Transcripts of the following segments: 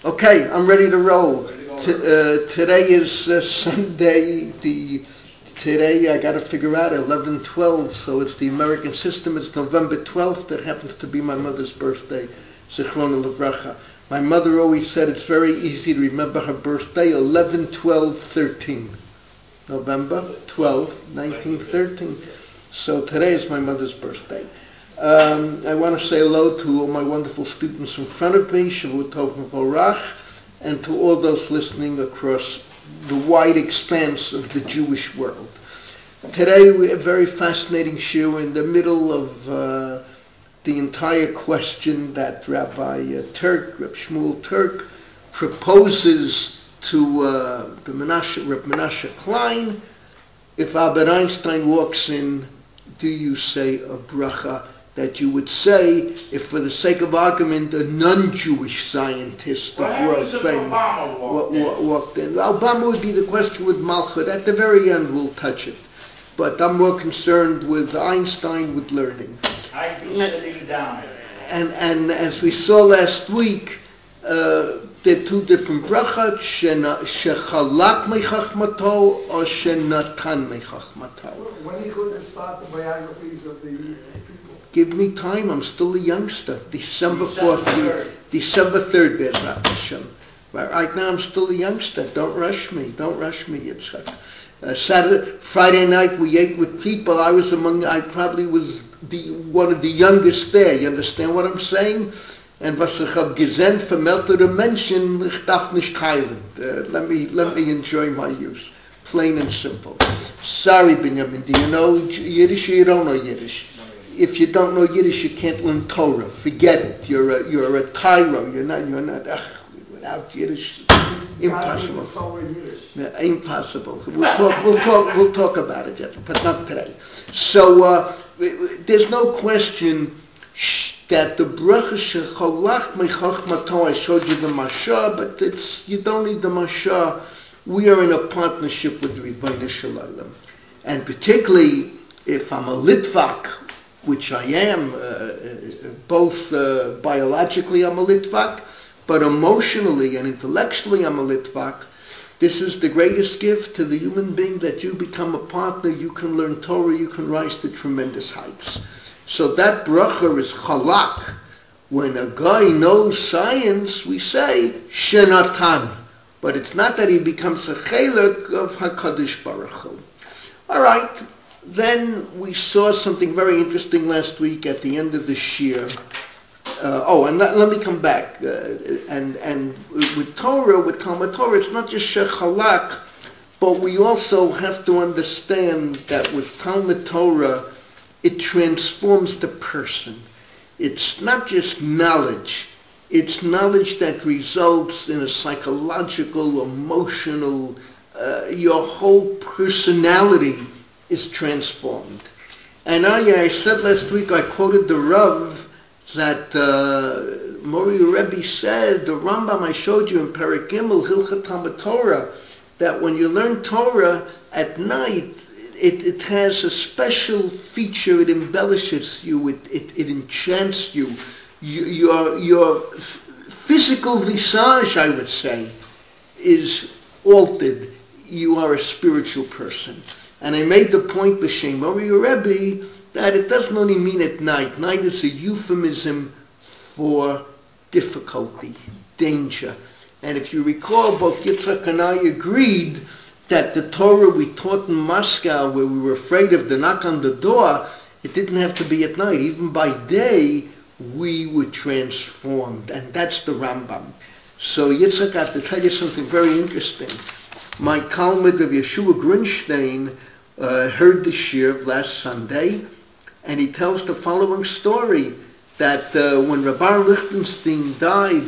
Okay, I'm ready to roll. Today is Sunday. Today I got to figure out 11/12, so it's the American system. It's November 12th. That happens to be my mother's birthday. Zichrona Livracha. My mother always said it's very easy to remember her birthday. 11/12/13. November 12th, 1913. So today is my mother's birthday. I want to say hello to all my wonderful students in front of me, Shavua Tov Mevorach, and to all those listening across the wide expanse of the Jewish world. Today we have a very fascinating shiur. We're in the middle of the entire question that Rabbi Shmuel Turk proposes to Reb Menashe Klein. If Albert Einstein walks in, do you say a bracha that you would say if, for the sake of argument, a non-Jewish scientist of world fame walked in? Obama would be the question with Malchut. At the very end, we'll touch it. But I'm more concerned with Einstein, with learning. I'd be sitting down. And as we saw last week, there are two different brachot, shechalak mechachmato or shenatan mechachmato. When are you going to start the biographies of the people? Give me time, I'm still a youngster. December 4th, December 3rd, Bezrat Hashem. Right now I'm still a youngster. Don't rush me, Yitzchak. Friday night we ate with people. I probably was one of the youngest there. You understand what I'm saying? And was ich hab gesehen from ältere Menschen, ich darf nicht heilen. Let me enjoy my youth. Plain and simple. Sorry, Binyamin, do you know Yiddish or you don't know Yiddish? If you don't know Yiddish, you can't learn Torah. Forget it. You're a tyro. You're not. Without Yiddish, impossible. Yeah, impossible. We'll talk about it yet, but not today. So there's no question that the bracha shechalach mechachmato, I showed you the mashah, but you don't need the mashah. We are in a partnership with the Ribbono Shel Olam, and particularly if I'm a Litvak, which I am, both biologically I'm a Litvak, but emotionally and intellectually I'm a Litvak. This is the greatest gift to the human being, that you become a partner, you can learn Torah, you can rise to tremendous heights. So that bracha is chalak. When a guy knows science, we say shenatan. But it's not that he becomes a chelek of HaKadosh Baruch Hu. All right. Then we saw something very interesting last week at the end of the shiur. And let me come back. And with Torah, with Talmud Torah, it's not just shechalak, but we also have to understand that with Talmud Torah, it transforms the person. It's not just knowledge. It's knowledge that results in a psychological, emotional, your whole personality is transformed. And I said last week, I quoted the Rav that Mori Rebbe said, the Rambam I showed you in Perek Gimel, Hilchot Talmud Torah, that when you learn Torah at night, it has a special feature. It embellishes you. It enchants you. Your physical visage, I would say, is altered. You are a spiritual person. And I made the point, B'Shem Mori Rebbe, that it doesn't only mean at night. Night is a euphemism for difficulty, danger. And if you recall, both Yitzchak and I agreed that the Torah we taught in Moscow, where we were afraid of the knock on the door, it didn't have to be at night. Even by day, we were transformed. And that's the Rambam. So Yitzchak, I have to tell you something very interesting. My Talmud of Yeshua Grunstein heard the shiur last Sunday, and he tells the following story, that when Rabbi Lichtenstein died,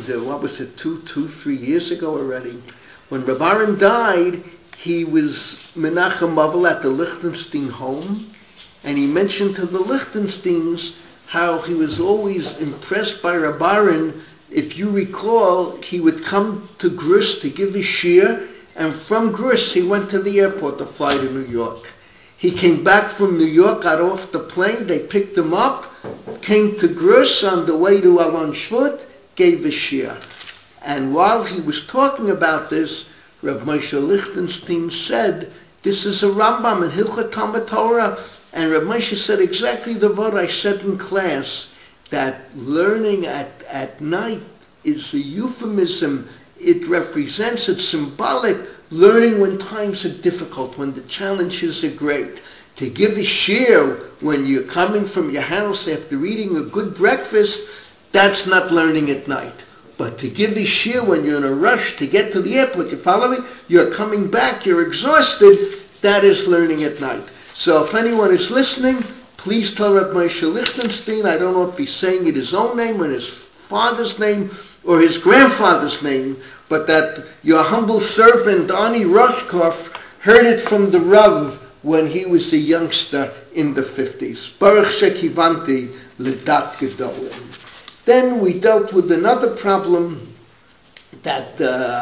3 years ago already, when Rabbi died, he was Menachem Mavel at the Lichtenstein home, and he mentioned to the Lichtensteins how he was always impressed by Rabbi. If you recall, he would come to Grus to give his shiur, and from Grus he went to the airport to fly to New York. He came back from New York, got off the plane, they picked him up, came to Grus on the way to Alon Shvut, gave the shiur. And while he was talking about this, Reb Moshe Lichtenstein said, this is a Rambam in Hilchot Talmud Torah. And Reb Moshe said exactly the word I said in class, that learning at night is a euphemism. It represents, it's symbolic, learning when times are difficult, when the challenges are great. To give a shiur when you're coming from your house after eating a good breakfast, that's not learning at night. But to give a shiur when you're in a rush to get to the airport, you follow me? You're coming back, you're exhausted, that is learning at night. So if anyone is listening, please tell Reb Moshe Lichtenstein, I don't know if he's saying it his own name or his father's name or his grandfather's name, but that your humble servant, Ani Roshkov, heard it from the Rav when he was a youngster in the 50s. Baruch shekivanti ledat gedolim. Then we dealt with another problem that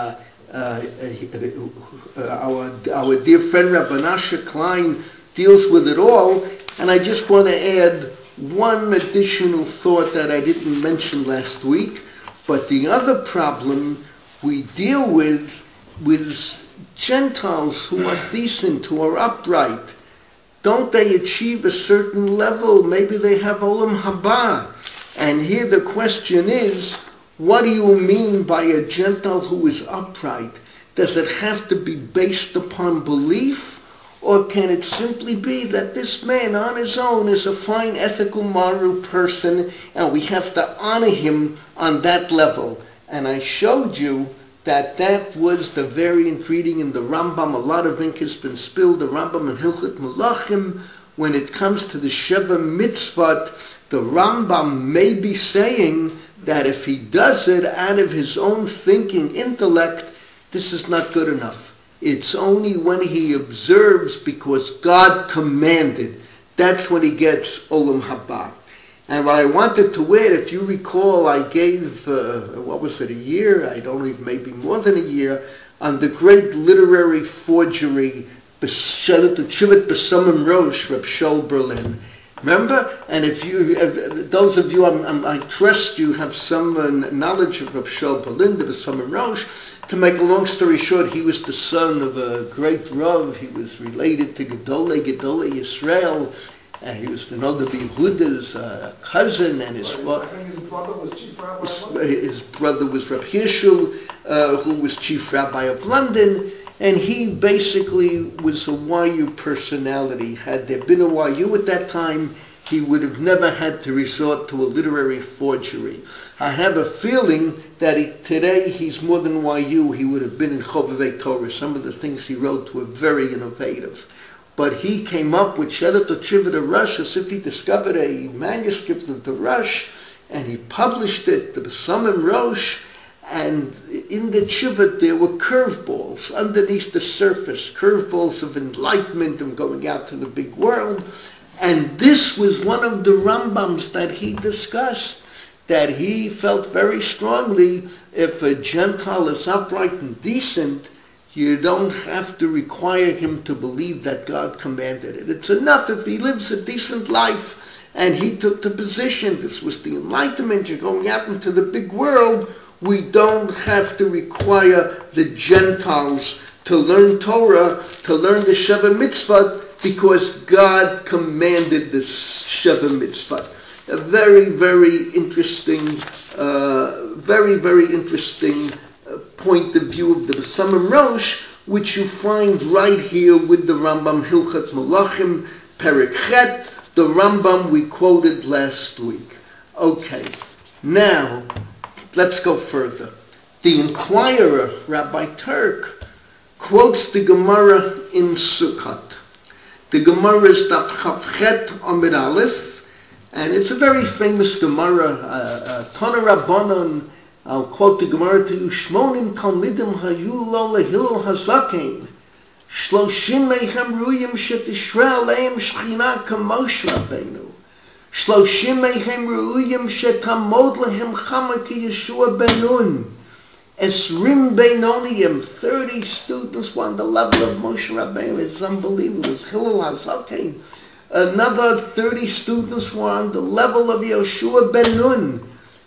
our dear friend Rabbi Nasha Klein deals with it all, and I just want to add one additional thought that I didn't mention last week. But the other problem we deal with Gentiles who are decent, who are upright. Don't they achieve a certain level? Maybe they have Olam Haba. And here the question is, what do you mean by a Gentile who is upright? Does it have to be based upon belief? Or can it simply be that this man on his own is a fine ethical moral person and we have to honor him on that level? And I showed you that was the variant reading in the Rambam. A lot of ink has been spilled. The Rambam in Hilchot Melachim, when it comes to the Sheva Mitzvot, the Rambam may be saying that if he does it out of his own thinking, intellect, this is not good enough. It's only when he observes because God commanded. That's when he gets Olam Haba. And what I wanted to add, if you recall, I gave, a year? I don't even, maybe more than a year, on the great literary forgery, Shelet Chivet B'Samim Rosh, Reb Shaul Berlin. Remember? And if you, those of you, I trust you have some knowledge of Reb Shaul Berlin, the B'Samim Rosh. To make a long story short, he was the son of a great Rav. He was related to Gedolei Yisrael. He was the Noda B'Yehuda's cousin, and his I think his brother was chief rabbi. His brother was Reb Hirschel, who was chief rabbi of London, and he basically was a YU personality. Had there been a YU at that time, he would have never had to resort to a literary forgery. I have a feeling that today he's more than YU. He would have been in Chovevei Torah. Some of the things he wrote were very innovative. But he came up with Shelet Chivet Rush as if he discovered a manuscript of the Rush, and he published it, the B'Samim Rosh, and in the Chivet there were curveballs underneath the surface, curveballs of enlightenment and going out to the big world. And this was one of the Rambams that he discussed, that he felt very strongly, if a Gentile is upright and decent, you don't have to require him to believe that God commanded it. It's enough if he lives a decent life. And he took the position, this was the Enlightenment, you're going out into the big world, we don't have to require the Gentiles to learn Torah, to learn the Sheva Mitzvah, because God commanded the Sheva Mitzvah. A very, very interesting, point of view of the B'Samim Rosh, which you find right here with the Rambam, Hilchot Melachim, Perek Chet, the Rambam we quoted last week. Okay, now let's go further. The Inquirer, Rabbi Turk, quotes the Gemara in Sukkot. The Gemara is Daf Chavchet Amid Aleph, and it's a very famous Gemara, Tana Rabbanon. I'll quote the Gemara to you. Shmonim Talmidim Hayu Lo Lehillel Hazaken, Shloshim Meichem Ruyim Shetishra Aleim Shechina Kamosh Rabbeinu, Shloshim Meichem Ruyim Shetamod Lehem Chama Ki Yeshua Ben Nun, Esrim Beinoniyim, 30 students were on the level of Moshe Rabbeinu. It's unbelievable. It's Hillel Hazaken. Another 30 students were on the level of Yeshua Ben Nun.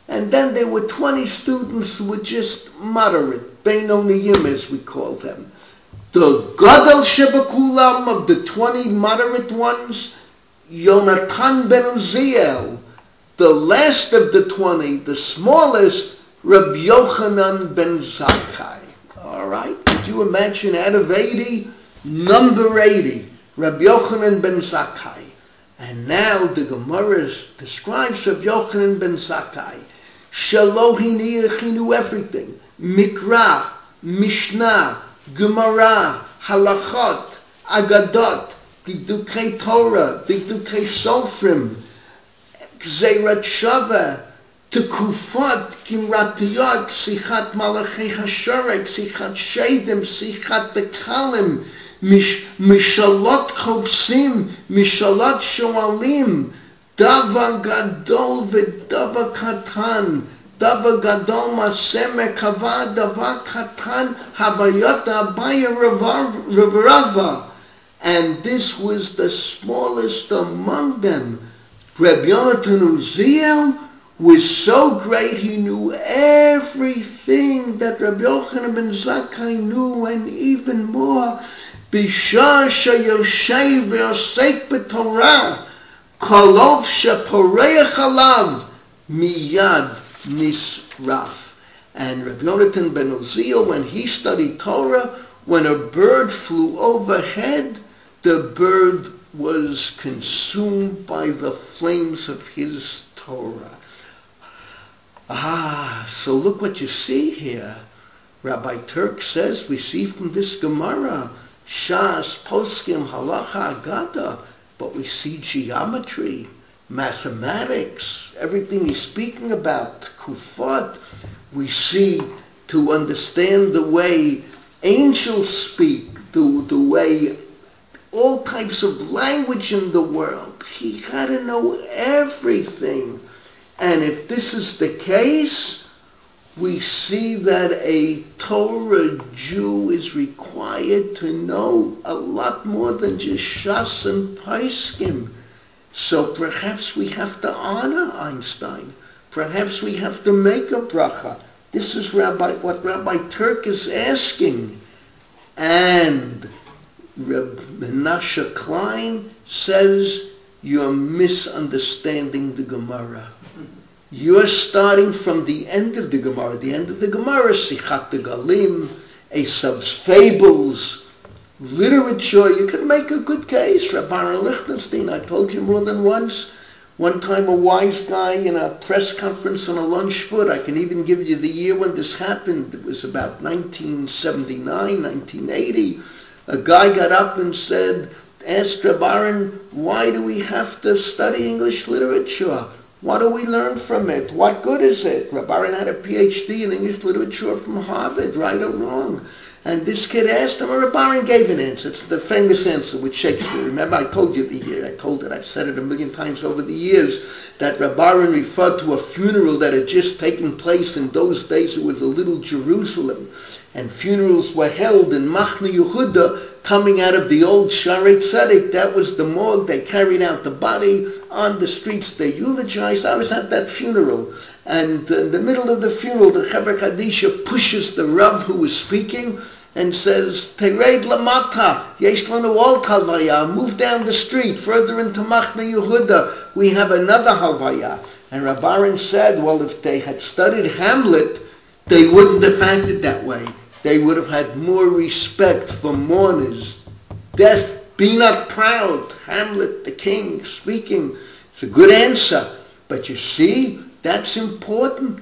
And then there were 20 students who were just moderate, Beinoniyim as we call them. The Gadol Shebakulam of the 20 moderate ones, Yonatan ben Uziel. The last of the 20, the smallest, Rabbi Yochanan ben Zakkai. All right, could you imagine out of 80, number 80, Rabbi Yochanan ben Zakkai. And now the Gemara describes Rabbi Yochanan ben Zakkai. Shalohini, he knew everything. Mikra, Mishnah, Gemara, Halachot, Agadot, Dikdukei Torah, Dikdukei Sofrim, Gzeirat Shava, Tekufot, Kimratiyot, Sichat Malachei Hasharek, Sichat Shedim, Sichat Dekalim, Mishalot Chopsim, Mishalot Shoalim, Dava Gadol v'Dava Katan, Dava Gadol Maseh Mekava, Dava Katan Havayot Abaya Rava. And this was the smallest among them. Rabbi Yonatan Uziel was so great, he knew everything that Rabbi Yochanan ben Zakkai knew, and even more. Bishar sheyoshev v'osek b'Torah, kolov sheporeach alav, miyad nisraf. And Rabbi Yonatan ben Uziel, when he studied Torah, when a bird flew overhead, the bird was consumed by the flames of his Torah. So look what you see here. Rabbi Turk says, we see from this Gemara, Shas, Poskim, Halacha, Agada, but we see geometry, mathematics, everything he's speaking about, Kufot. We see, to understand the way angels speak, the way all types of language in the world. He had to know everything. And if this is the case, we see that a Torah Jew is required to know a lot more than just Shas and Paiskim. So perhaps we have to honor Einstein. Perhaps we have to make a bracha. This is what Rabbi Turk is asking. And Reb Menashe Klein says, you're misunderstanding the Gemara. You're starting from the end of the Gemara. The end of the Gemara, Sichat Galim, Esav's fables, literature. You can make a good case. Rabbi Lichtenstein, I told you more than once. One time a wise guy in a press conference on a lunch foot, I can even give you the year when this happened. It was about 1979, 1980. A guy got up and said, asked Reb Aaron, why do we have to study English literature? What do we learn from it? What good is it? Reb Aaron had a PhD in English literature from Harvard, right or wrong. And this kid asked him, and Reb Aaron gave an answer. It's the famous answer with Shakespeare. Remember, I told you I've said it a million times over the years, that Reb Aaron referred to a funeral that had just taken place. In those days, it was a little Jerusalem. And funerals were held in Machne Yehuda, coming out of the old Shaarei Tzedek. That was the morgue. They carried out the body on the streets. They eulogized. I was at that funeral. And in the middle of the funeral, the Chevra Kadisha pushes the Rav who was speaking and says, Tered lamata, yesh lanu ol halvaya, move down the street, further into Machne Yehuda, we have another halvaya. And Reb Aaron said, well, if they had studied Hamlet, they wouldn't have acted that way. They would have had more respect for mourners. Death, be not proud. Hamlet, the king, speaking. It's a good answer. But you see, that's important.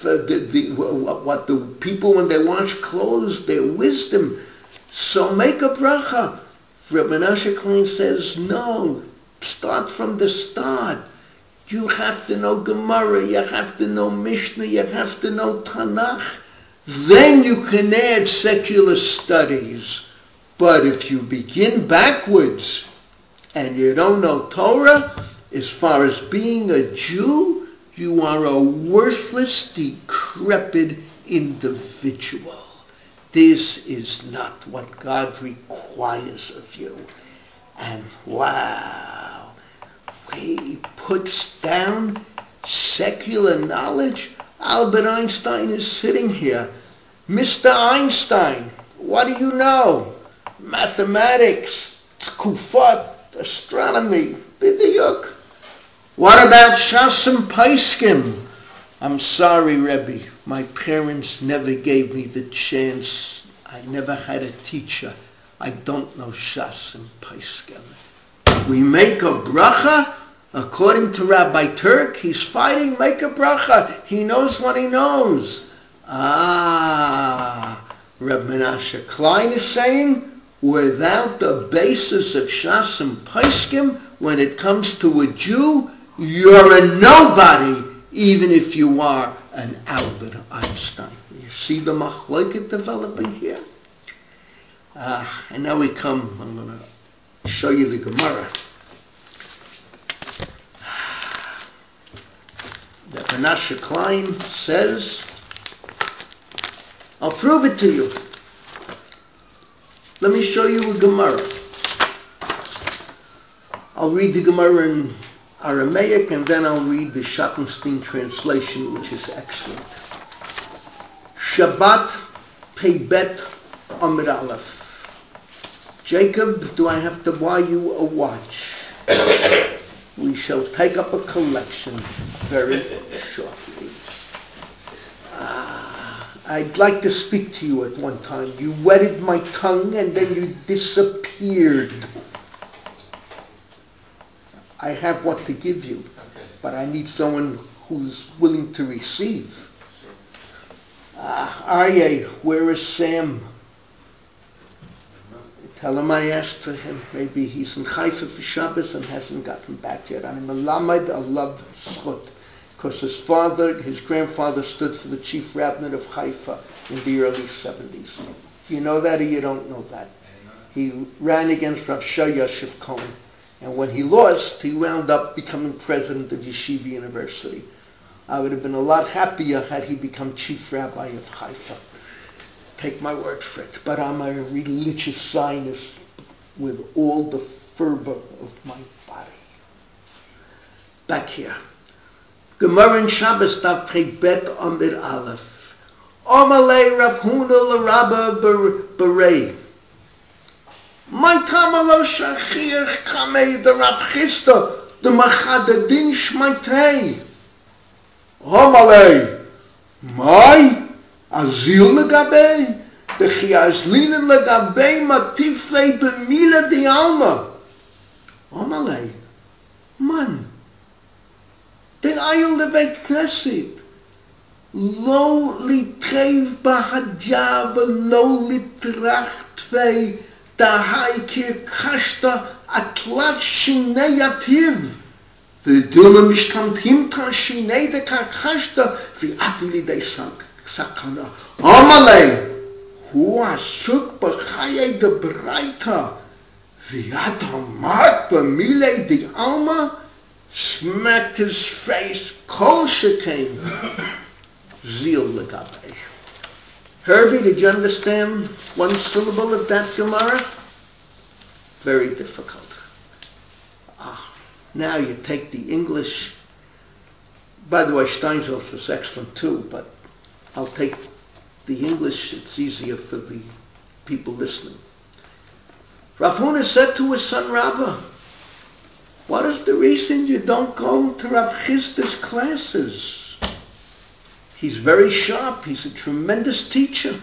What the people, when they wash clothes, their wisdom. So make a bracha. Reb Menashe Klein says, no, start from the start. You have to know Gemara, you have to know Mishnah, you have to know Tanakh. Then you can add secular studies. But if you begin backwards and you don't know Torah, as far as being a Jew, you are a worthless, decrepit individual. This is not what God requires of you. And wow, he puts down Secular knowledge? Albert Einstein is sitting here. Mr. Einstein, what do you know? Mathematics, tkufot, astronomy, bidiyuk. What about Shas and Paiskim? I'm sorry, Rebbe. My parents never gave me the chance. I never had a teacher. I don't know Shas and Paiskim. We make a bracha. According to Rabbi Turk, he's fighting, make a bracha. He knows what he knows. Reb Menashe Klein is saying, without the basis of Shas and Paiskim, when it comes to a Jew, you're a nobody, even if you are an Albert Einstein. You see the machlokes developing here? And now we come, I'm going to show you the Gemara. The Menashe Klein says, I'll prove it to you. Let me show you a Gemara. I'll read the Gemara in Aramaic and then I'll read the Schottenstein translation, which is excellent. Shabbat Pei Bet Amid Aleph. Jacob, do I have to buy you a watch? We shall take up a collection very shortly. I'd like to speak to you at one time. You wetted my tongue and then you disappeared. I have what to give you, but I need someone who's willing to receive. Aryeh, where is Sam? Tell him I asked for him. Maybe he's in Haifa for Shabbos and hasn't gotten back yet. I'm Melamed Alav Schut, because his grandfather stood for the chief rabbinate of Haifa in the early 70s. You know that or you don't know that? He ran against Rav Shah Yosef Cohen. And when he lost, he wound up becoming president of Yeshiva University. I would have been a lot happier had he become chief rabbi of Haifa. Take my word for it. But I'm a religious Zionist with all the fervor of my body. Back here. Gemara in Shabbos Daf Pei Bet Amid Aleph. Omalei Rav Huna l'Rabba Berei. My tamalo shachir kamei the Rav Chisda the machadadin shmaitei. Omalei. My Azil legabei, the chiazlinen legabei matiflei b'mila di alma. Omalei, man, the ayul leveit knesset, lo litrev bahadja v'lo litrachtvei dahai kirkashta atlat shinei yativ. V'dilma mishtamtim ta shinei de karkashta v'ati lidei sank. Sakana. Amalei, who asuk b'chayei de breita, v'yat hamat b'milei di alma, smacked his face, kol shekain, zil legabei. Herbie, did you understand one syllable of that Gemara? Very difficult. Now you take the English. By the way, Steinsaltz is excellent too, but I'll take the English. It's easier for the people listening. Rav Huna said to his son Rabba, what is the reason you don't go to Rav Chisda's classes? He's very sharp. He's a tremendous teacher.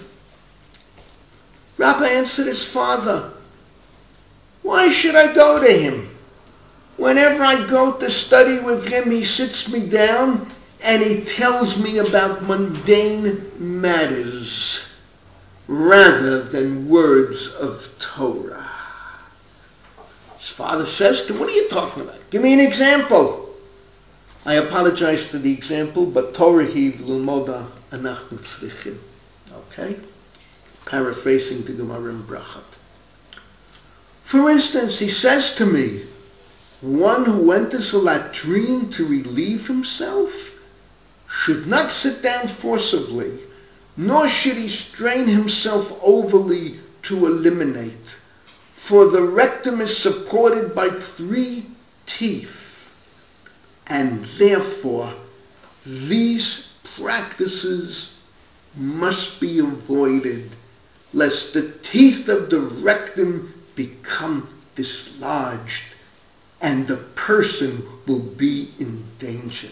Rabba answered his father, why should I go to him? Whenever I go to study with him, he sits me down and he tells me about mundane matters rather than words of Torah. His father says to him, what are you talking about? Give me an example. I apologize for the example, but Torah hiv l'moda anachnu tzrichim. Okay? Paraphrasing the Gemara in Brachat. For instance, he says to me, one who enters a latrine to relieve himself should not sit down forcibly, nor should he strain himself overly to eliminate, for the rectum is supported by 3 teeth, and therefore These practices must be avoided, lest the teeth of the rectum become dislodged and the person will be endangered.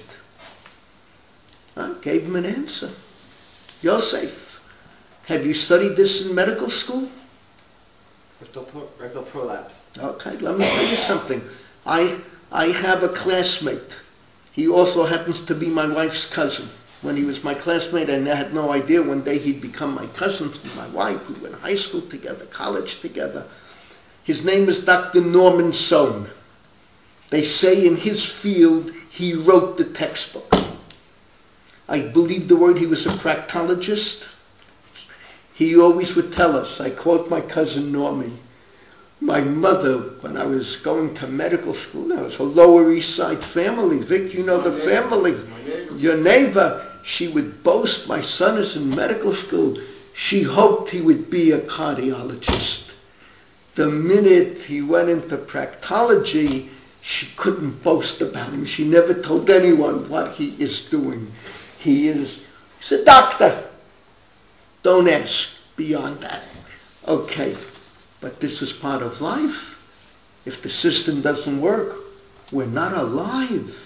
I gave him an answer. Yosef, have you studied this in medical school? Rectal prolapse. Okay, let me tell you something. I have a classmate. He also happens to be my wife's cousin. When he was my classmate, I had no idea one day he'd become my cousin from my wife. We went to high school together, college together. His name is Dr. Norman Sohn. They say in his field he wrote the textbook. I believe the word he was a proctologist. He always would tell us, I quote my cousin Normie, my mother, when I was going to medical school, now it's a Lower East Side family. Vic, you know the family. Your neighbor, she would boast, my son is in medical school. She hoped he would be a cardiologist. The minute he went into proctology, she couldn't boast about him. She never told anyone what he is doing. He's a doctor. Don't ask beyond that. Okay, but this is part of life. If the system doesn't work, we're not alive.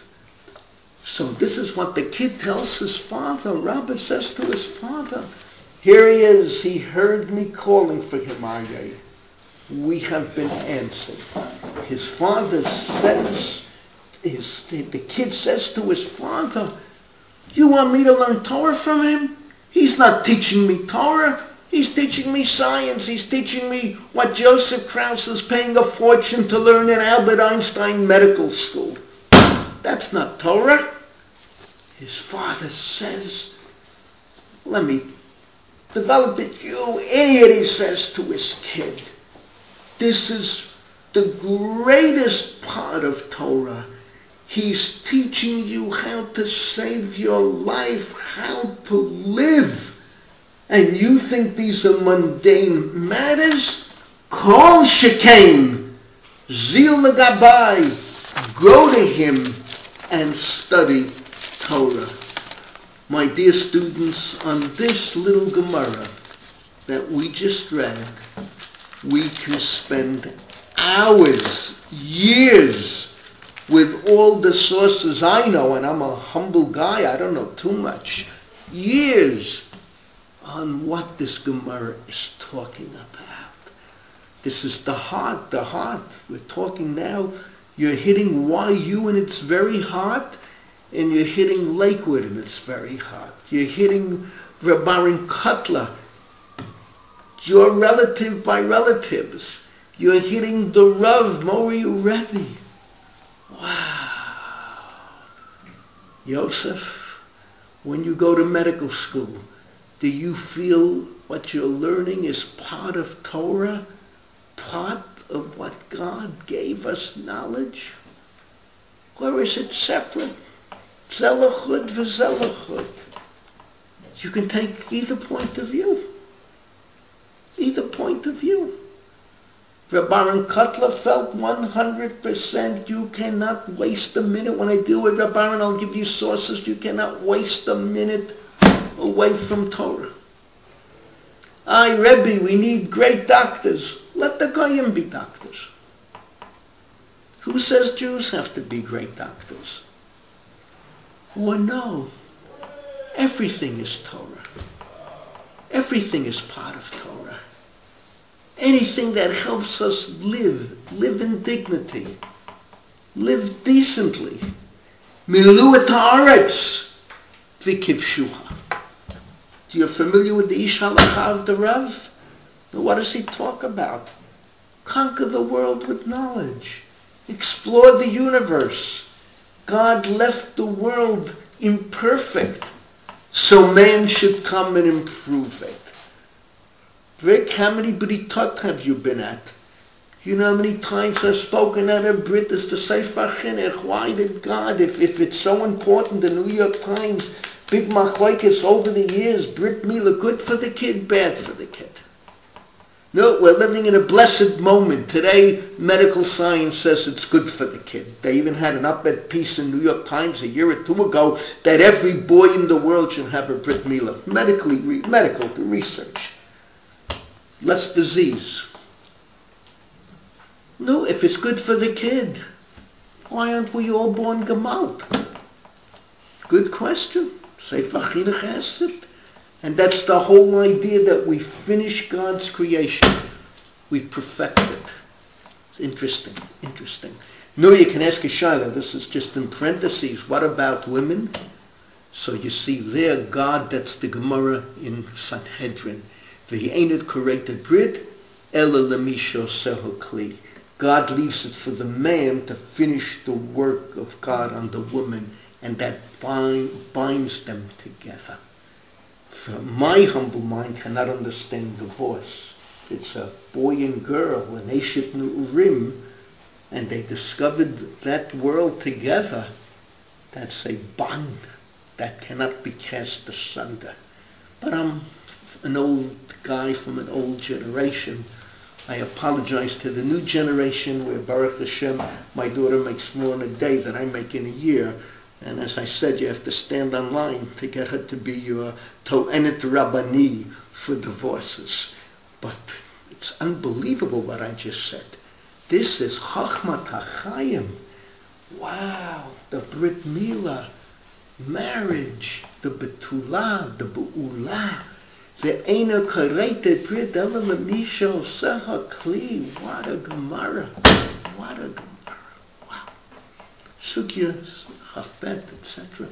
So this is what the kid tells his father. Rabbi says to his father, here he is. He heard me calling for him, Aryeh. We have been answered. His father says, the kid says to his father, you want me to learn Torah from him? He's not teaching me Torah. He's teaching me science. He's teaching me what Joseph Krauss is paying a fortune to learn in Albert Einstein Medical School. That's not Torah. His father says, let me develop it. You idiot, he says to his kid. This is the greatest part of Torah. He's teaching you how to save your life, how to live. And you think these are mundane matters? Kol shekain, zil legabai, go to him and study Torah. My dear students, on this little Gemara that we just read, we can spend hours, years, with all the sources I know, and I'm a humble guy, I don't know too much, years on what this Gemara is talking about. This is the heart. We're talking now, you're hitting YU and it's very hot, and you're hitting Lakewood and it's very hot. You're hitting Reb Aaron Kotler, your relative by relatives. You're hitting the Rav Mori Rebbe. Wow. Yosef, when you go to medical school, do you feel what you're learning is part of Torah? Part of what God gave us knowledge? Or is it separate? Zelachud v'zelachud. You can take either point of view. Either point of view. Reb Aaron Kotler felt 100% you cannot waste a minute. When I deal with Reb Aaron, I'll give you sources. You cannot waste a minute away from Torah. Aye, Rebbe, we need great doctors. Let the Goyim be doctors. Who says Jews have to be great doctors? Well, no. Everything is Torah. Everything is part of Torah. Anything that helps us live in dignity, live decently. Milu et haaretz v'kivshuha. You're familiar with the Ish Halacha of the Rav? What does he talk about? Conquer the world with knowledge. Explore the universe. God left the world imperfect, so man should come and improve it. Rick, how many Britot have you been at? You know how many times I've spoken at a Brit as the Sefer Chinuch. Why did God, if it's so important, the New York Times, big machlokes over the years, Brit Mila, good for the kid, bad for the kid. No, we're living in a blessed moment. Today, medical science says it's good for the kid. They even had an op-ed piece in New York Times a year or two ago that every boy in the world should have a Brit Milah. Medical, the research. Less disease. No, if it's good for the kid, why aren't we all born gemalt? Good question. Sefer Chinuch asked it. And that's the whole idea, that we finish God's creation. We perfect it. Interesting. No, you can ask a shaila. This is just in parentheses. What about women? So you see there, God, that's the Gemara in Sanhedrin. V'ye'ened corrected brit, ela lemisho seho kli. God leaves it for the man to finish the work of God on the woman, and that binds them together. My humble mind cannot understand divorce. It's a boy and girl, an Eshet Nu'urim, and they discovered that world together. That's a bond that cannot be cast asunder. But I'm an old guy from an old generation. I apologize to the new generation where, Baruch Hashem, my daughter makes more in a day than I make in a year. And as I said, you have to stand online to get her to be your To'enet Rabbani for divorces. But it's unbelievable what I just said. This is Chachmat HaChaim. Wow, the Brit Milah, marriage, the Betulah, the Be'ulah, the Eina Kareite Brit Ela Lemisha Seha Kli. What a Gemara. Wow. Sugyas. Hafbet, etc.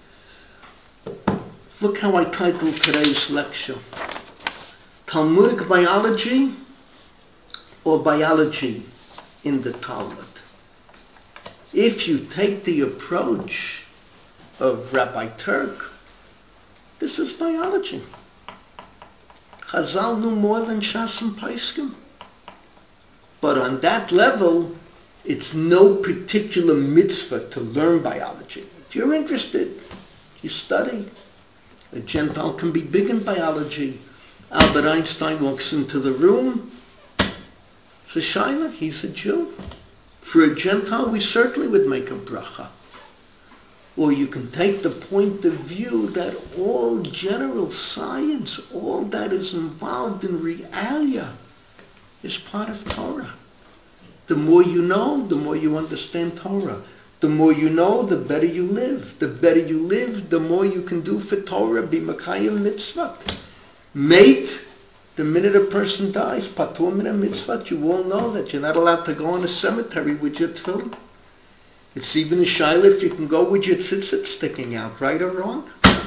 Look how I titled today's lecture. Talmudic biology or biology in the Talmud. If you take the approach of Rabbi Turk, this is biology. Chazal knew more than Shas and Paiskim. But on that level, it's no particular mitzvah to learn biology. If you're interested, you study. A Gentile can be big in biology. Albert Einstein walks into the room. It's a shaila, he's a Jew. For a Gentile, we certainly would make a bracha. Or you can take the point of view that all general science, all that is involved in realia, is part of Torah. The more you know, the more you understand Torah. The more you know, the better you live. The better you live, the more you can do for Torah, be Makayim mitzvah. Mate, the minute a person dies, patur min mitzvah, you all know that you're not allowed to go in a cemetery with your tefillin. It's even a shaila if you can go with your tzitzit sticking out, right or wrong.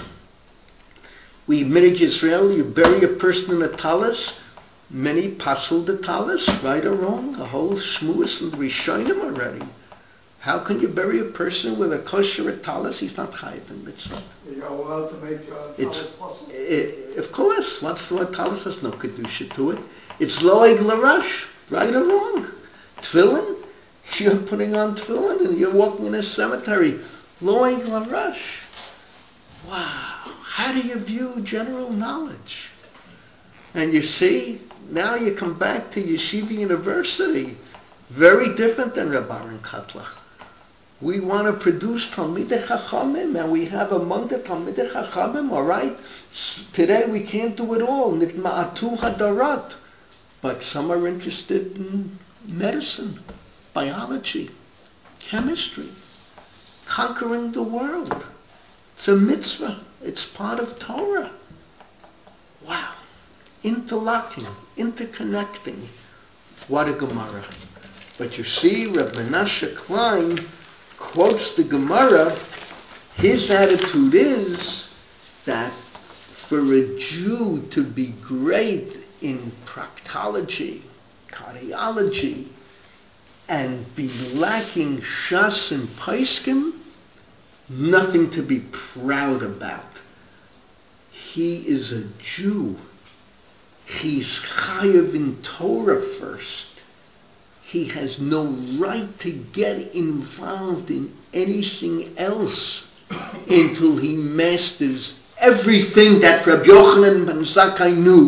We admitted Israel, you bury a person in a talis, many pasul the talis, right or wrong, a whole shmuas and rishonim already. How can you bury a person with a kosher talis? He's not chayiv in mitzvah. You're allowed to make talis pasul? Of course. What's the word talis? Has no kedusha to it. It's loeg larash, right or wrong. Tefillin, you're putting on tefillin and you're walking in a cemetery. Loeg larash. Wow. How do you view general knowledge? And you see, now you come back to Yeshiva University. Very different than Rabbi Aaron Kotler. We want to produce Talmidei Chachamim, and we have among the Talmidei Chachamim, all right? Today we can't do it all. Nitma'atu hadarat. But some are interested in medicine, biology, chemistry, conquering the world. It's a mitzvah. It's part of Torah. Wow. Interlocking, interconnecting. What a Gemara. But you see, Reb Menashe Klein quotes the Gemara. His attitude is that for a Jew to be great in proctology, cardiology, and be lacking Shas and Paiskim, nothing to be proud about. He is a Jew. He's chayav in Torah first. He has no right to get involved in anything else until he masters everything that Rabbi Yochanan ben Zakkai knew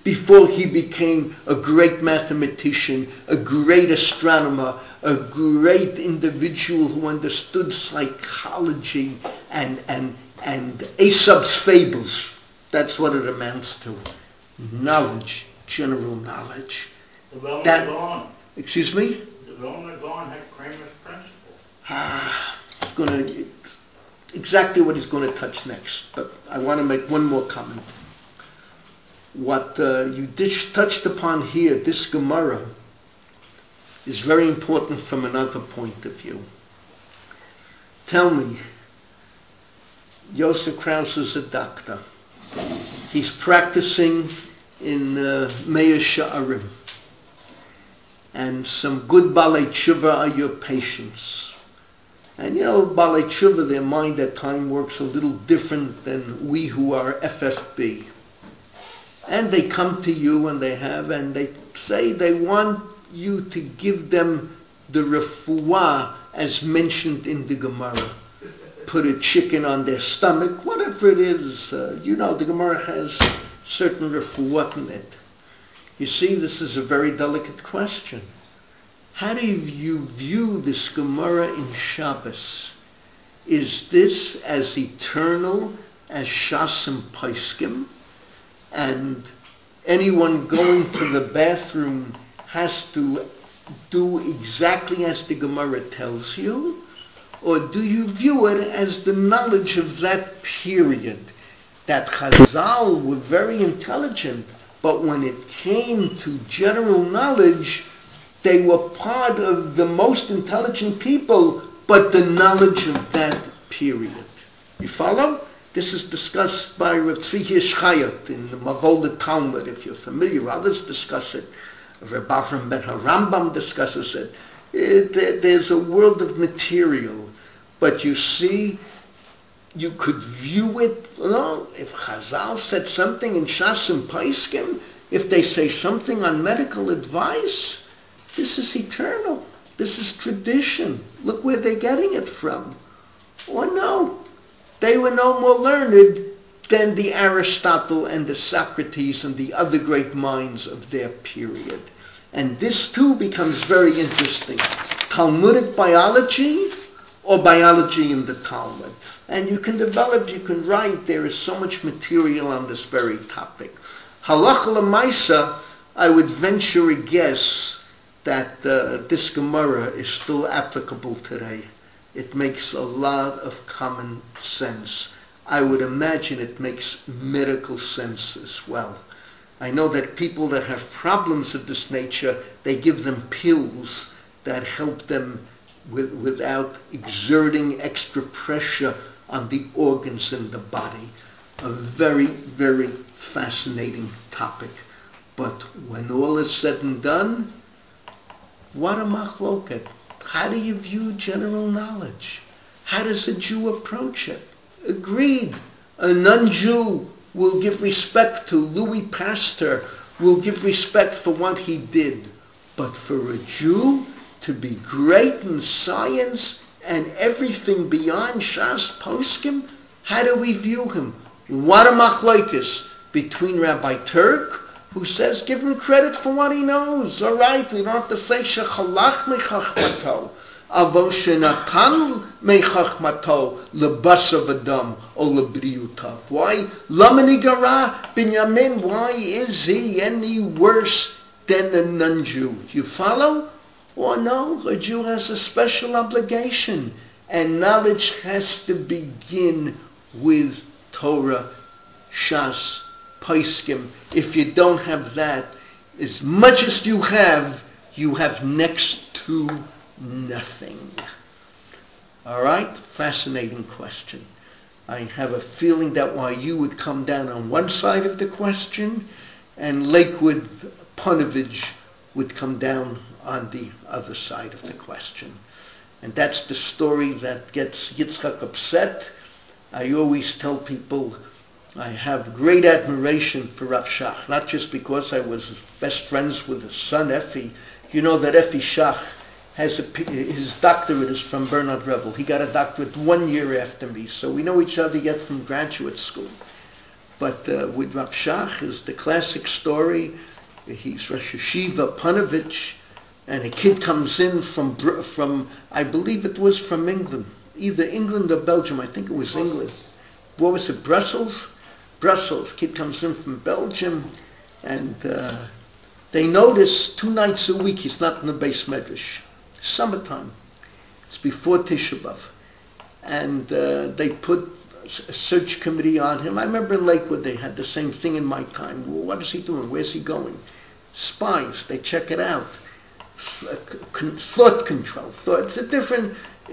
before he became a great mathematician, a great astronomer, a great individual who understood psychology and Aesop's fables. That's what it amounts to. Knowledge, general knowledge. The Vilna Gaon. Excuse me? The Vilna Gaon had Kramer's principle. It's going to exactly what he's going to touch next. But I want to make one more comment. What you touched upon here, this Gemara, is very important from another point of view. Tell me, Yosef Krauss is a doctor. He's practicing in Meir Sha'arim. And some good Balei Tshuva are your patients. And Balei Tshuva, their mind at time works a little different than we who are FFB. And they come to you and they say they want you to give them the refuah as mentioned in the Gemara. Put a chicken on their stomach, whatever it is. The Gemara has certain refuah in it. You see, this is a very delicate question. How do you view this Gemara in Shabbos? Is this as eternal as Shas and Poskim? And anyone going to the bathroom has to do exactly as the Gemara tells you? Or do you view it as the knowledge of that period? That Chazal were very intelligent, but when it came to general knowledge, they were part of the most intelligent people, but the knowledge of that period. You follow? This is discussed by Rav Tzvi Yeshchayot in the Mavolet Talmud, if you're familiar. Others discuss it. Rav Avram ben HaRambam discusses it. There's a world of material. But you see, you could view it, if Chazal said something in Shas and Poskim, if they say something on medical advice, this is eternal. This is tradition. Look where they're getting it from. Or no, they were no more learned than the Aristotle and the Socrates and the other great minds of their period. And this too becomes very interesting. Talmudic biology or biology in the Talmud. And you can develop, you can write, there is so much material on this very topic. Halacha l'maisa, I would venture a guess that this Gemara is still applicable today. It makes a lot of common sense. I would imagine it makes medical sense as well. I know that people that have problems of this nature, they give them pills that help them without exerting extra pressure on the organs in the body. A very, very fascinating topic. But when all is said and done, what a machloket. How do you view general knowledge? How does a Jew approach it? Agreed. A non-Jew will give respect to Louis Pasteur, will give respect for what he did. But for a Jew to be great in science and everything beyond Shas Poskim, how do we view him? What a machlokes between Rabbi Turk, who says give him credit for what he knows. All right, we don't have to say shechalach mechachmato, avo shenatan mechachmato lebasav adam or lebriutav. Why? Lamanigara Binyamin, why is he any worse than a non-Jew? You follow? Or no, a Jew has a special obligation, and knowledge has to begin with Torah, Shas, Poskim. If you don't have that, as much as you have next to nothing. All right? Fascinating question. I have a feeling that while you would come down on one side of the question, and Lakewood Punovich would come down on the other side of the question. And that's the story that gets Yitzchak upset. I always tell people I have great admiration for Rav Shach, not just because I was best friends with his son, Effie. You know that Effie Shach has his doctorate is from Bernard Rebel. He got a doctorate 1 year after me, so we know each other yet from graduate school. But with Rav Shach is the classic story. He's Rosh Yeshiva Panovich, and a kid comes in from I believe it was from England, either England or Belgium. I think it was England. What was it? Brussels. Kid comes in from Belgium, and they notice 2 nights a week he's not in the Beis Medrash. Summertime. It's before Tisha B'Av. And they put a search committee on him. I remember in Lakewood they had the same thing in my time. Well, what is he doing? Where's he going? Spies. They check it out. Thought control. It's a different...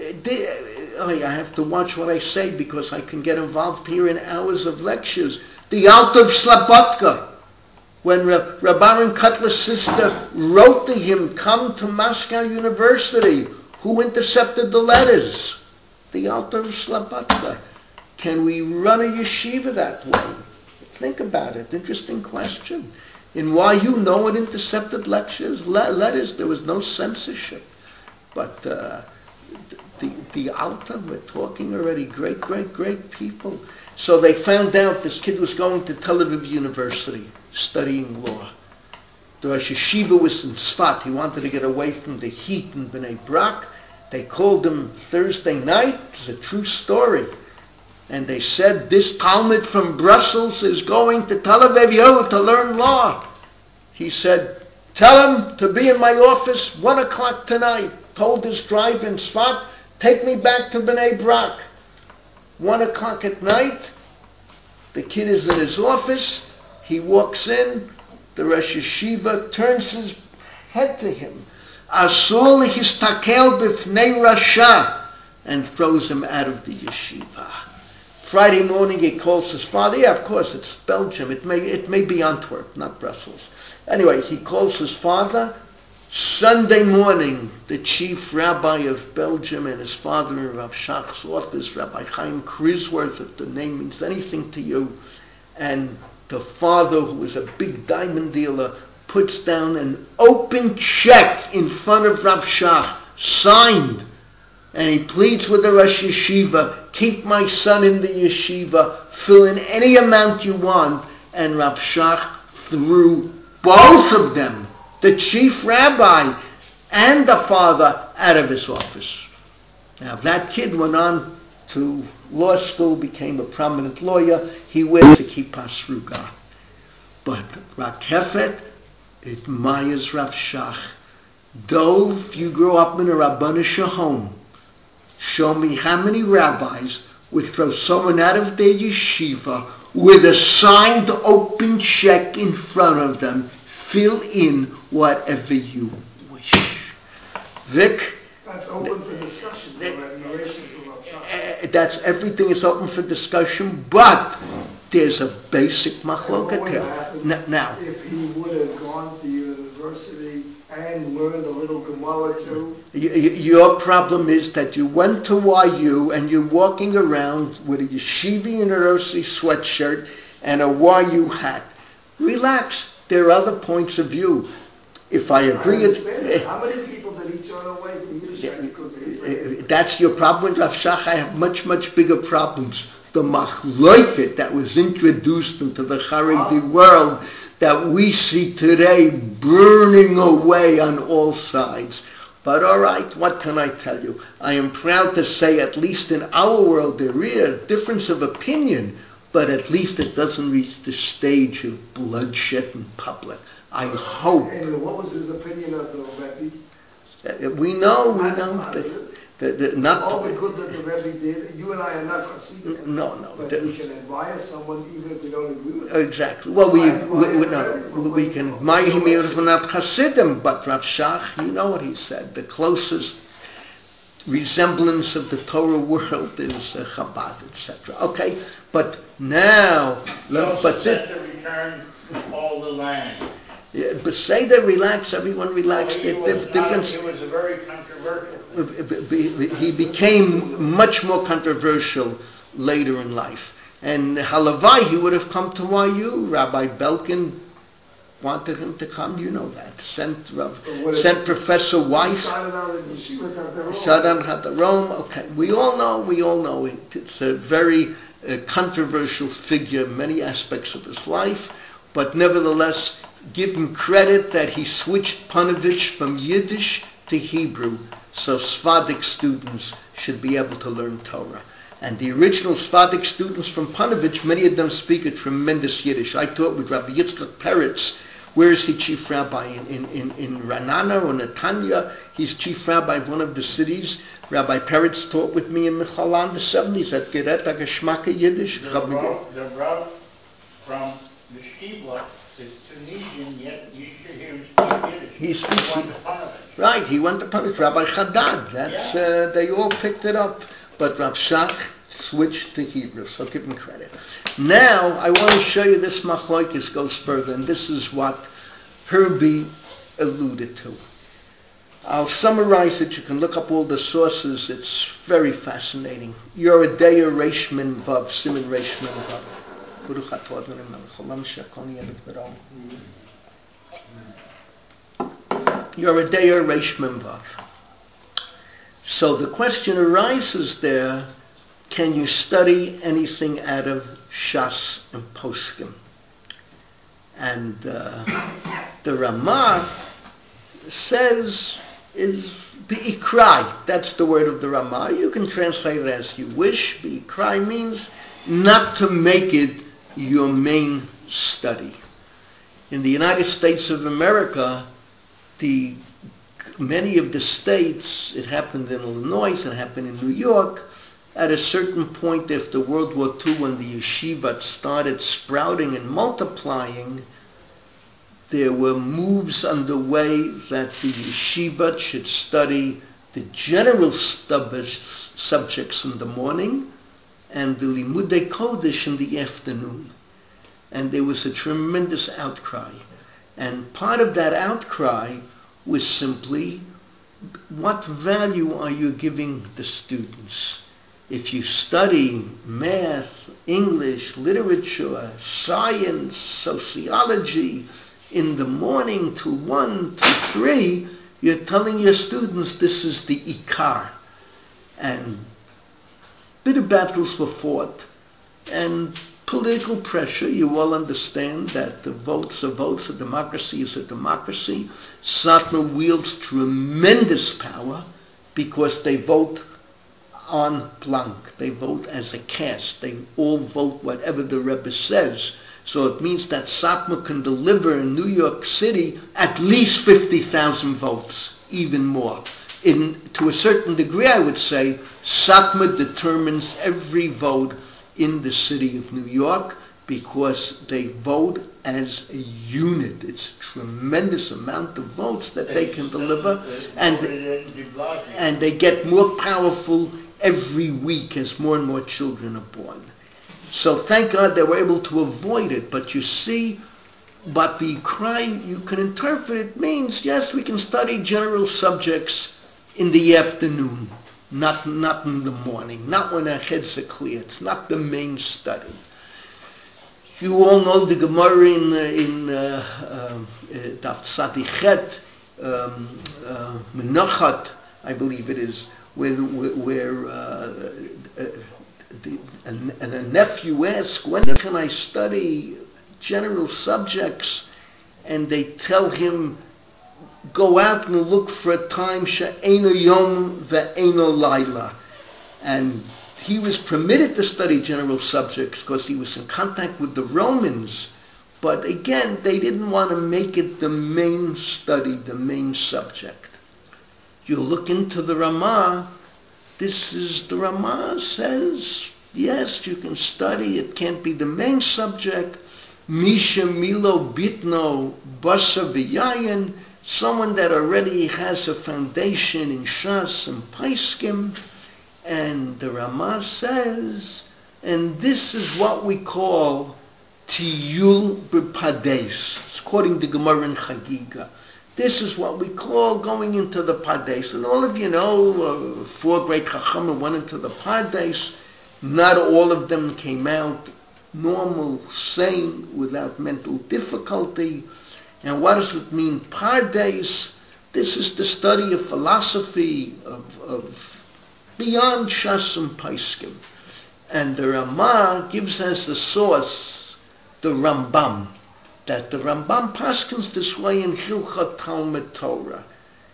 I have to watch what I say because I can get involved here in hours of lectures. The Alta of Slabotka. When Rabbi Aaron Kotler's sister wrote to him, come to Moscow University, who intercepted the letters? The Alta of Slabotka. Can we run a yeshiva that way? Think about it. Interesting question. In YU, no one intercepted letters. There was no censorship. But the Alta, we're talking already great people. So they found out this kid was going to Tel Aviv University, studying law. The Rosh Yeshiva was in Tzfat. He wanted to get away from the heat in Bnei Brak. They called him Thursday night. It's a true story. And they said, this Talmud from Brussels is going to Tel Aviv to learn law. He said, tell him to be in my office 1 o'clock tonight. Told his drive in Tzfat, take me back to Bnei Brak. 1 o'clock at night, the kid is in his office. He walks in. The Rosh Yeshiva turns his head to him. Asur lehistakel b'fnei rasha, and throws him out of the yeshiva. Friday morning he calls his father. Yeah, of course, it's Belgium. It may be Antwerp, not Brussels. Anyway, he calls his father. Sunday morning, the chief rabbi of Belgium and his father in Rav Shach's office, Rabbi Chaim Crisworth, if the name means anything to you, and the father, who was a big diamond dealer, puts down an open check in front of Rav Shach, signed, and he pleads with the Rosh Yeshiva, keep my son in the yeshiva, fill in any amount you want, and Rav Shach threw both of them, the chief rabbi and the father, out of his office. Now that kid went on to law school, became a prominent lawyer. He wears the kippah sruga. But Rakefet admires Rav Shach. Dov, you grew up in a Rabbanish home. Show me how many rabbis would throw someone out of their yeshiva with a signed open check in front of them. Fill in whatever you wish. Vic? That's open for discussion. That's everything is open for discussion, but there's a basic machloket here. Now, if he would have gone to university and learned a little Gemara too. Your problem is that you went to YU and you're walking around with a Yeshiva University sweatshirt and a YU hat. Relax. There are other points of view. If I agree... How many people did he turn away from Yiddishkeit because of his... That's your problem with Rav Shach. I have much bigger problems. The machloket that was introduced into the Haredi world that we see today burning away on all sides. But all right, what can I tell you? I am proud to say, at least in our world, there is a difference of opinion, but at least it doesn't reach the stage of bloodshed in public. I hope. And what was his opinion of the Rebbe? We know. Not all the good that the Rebbe did. You and I are not Hasidim. No. But we can admire someone even if we don't agree with him. Exactly. Well, we can admire him even if we're not Hasidim. But Rav Shach, you know what he said. The closest resemblance of the Torah world is Chabad, etc. Okay, but now... He also said to return all the land. Yeah, but say they relax, everyone relaxed. He was a very controversial. He became much more controversial later in life. And halavai, he would have come to YU. Rabbi Belkin wanted him to come, you know that. Sent Professor Weiss. Saddam had the Rome. Okay, we all know. It's a very a controversial figure in many aspects of his life, but nevertheless give him credit that he switched Panovich from Yiddish to Hebrew, so Sephardic students should be able to learn Torah. And the original Sephardic students from Panovich, many of them speak a tremendous Yiddish. I taught with Rabbi Yitzchak Peretz. Where is he chief rabbi? In Ranana or Netanya? He's chief rabbi of one of the cities. Rabbi Peretz taught with me in Michalan in the 70s at Geret HaGeshmaka Yiddish. The Rav from the Shtibla is Tunisian, yet you should hear him speak Yiddish. He speaks. He went to Panovich. Right, he went to Panovich. Rabbi Haddad. That's they all picked it up. But Rav Shach switched to Hebrew, so give him credit. Now, I want to show you this machlokes goes further, and this is what Herbie alluded to. I'll summarize it. You can look up all the sources. It's very fascinating. Yoredeya Reish Min Vav, Siman Reish Min Vav. Baruch atah Adonai melech haolam she'akol nהיה b'dvaro. Yoredeya Reish Min Vav. So the question arises there, can you study anything out of Shas and Poskim? And the Ramah says, is Be'ikrai. That's the word of the Ramah. You can translate it as you wish. Be'ikrai means not to make it your main study. In the United States of America, many of the states, it happened in Illinois, it happened in New York, at a certain point after World War II, when the yeshiva started sprouting and multiplying, there were moves underway that the yeshiva should study the general subjects in the morning and the limudei kodesh in the afternoon. And there was a tremendous outcry. And part of that outcry was simply, what value are you giving the students? If you study math, English, literature, science, sociology in the morning till 1 to 3, you're telling your students this is the ikar. And bitter battles were fought, and political pressure, you all understand that the votes are votes, a democracy is a democracy. Satmar wields tremendous power because they vote en blanc. They vote as a caste. They all vote whatever the Rebbe says. So it means that Satmar can deliver in New York City at least 50,000 votes, even more. To a certain degree, I would say, Satmar determines every vote in the city of New York because they vote as a unit. It's a tremendous amount of votes that they can deliver, and they get more powerful every week as more and more children are born. So thank God they were able to avoid it. But you see, but the cry, you can interpret it means, yes, we can study general subjects in the afternoon, not in the morning, not when our heads are clear. It's not the main study. You all know the Gemara in Daf Tzadichet, Menachat, I believe it is, where a nephew asks, when can I study general subjects? And they tell him, go out and look for a time, she'eino yom ve'eino laila. And he was permitted to study general subjects because he was in contact with the Romans. But again, they didn't want to make it the main study, the main subject. You look into the Ramah, the Ramah says, yes, you can study, it can't be the main subject. Misha Milo Bitno Basa V'Yayin, someone that already has a foundation in Shas and Paiskim. And the Ramah says, and this is what we call Tiyul B'Pades. It's according to Gemara and Chagiga. This is what we call going into the Pades. And all of you know, 4 great Chachamim went into the Pades. Not all of them came out normal, sane, without mental difficulty. And what does it mean, Pardes? This is the study of philosophy, of beyond Shas and Paiskim. And the Ramah gives as the source the Rambam, that the Rambam paskins this way in Hilchot Talmud Torah.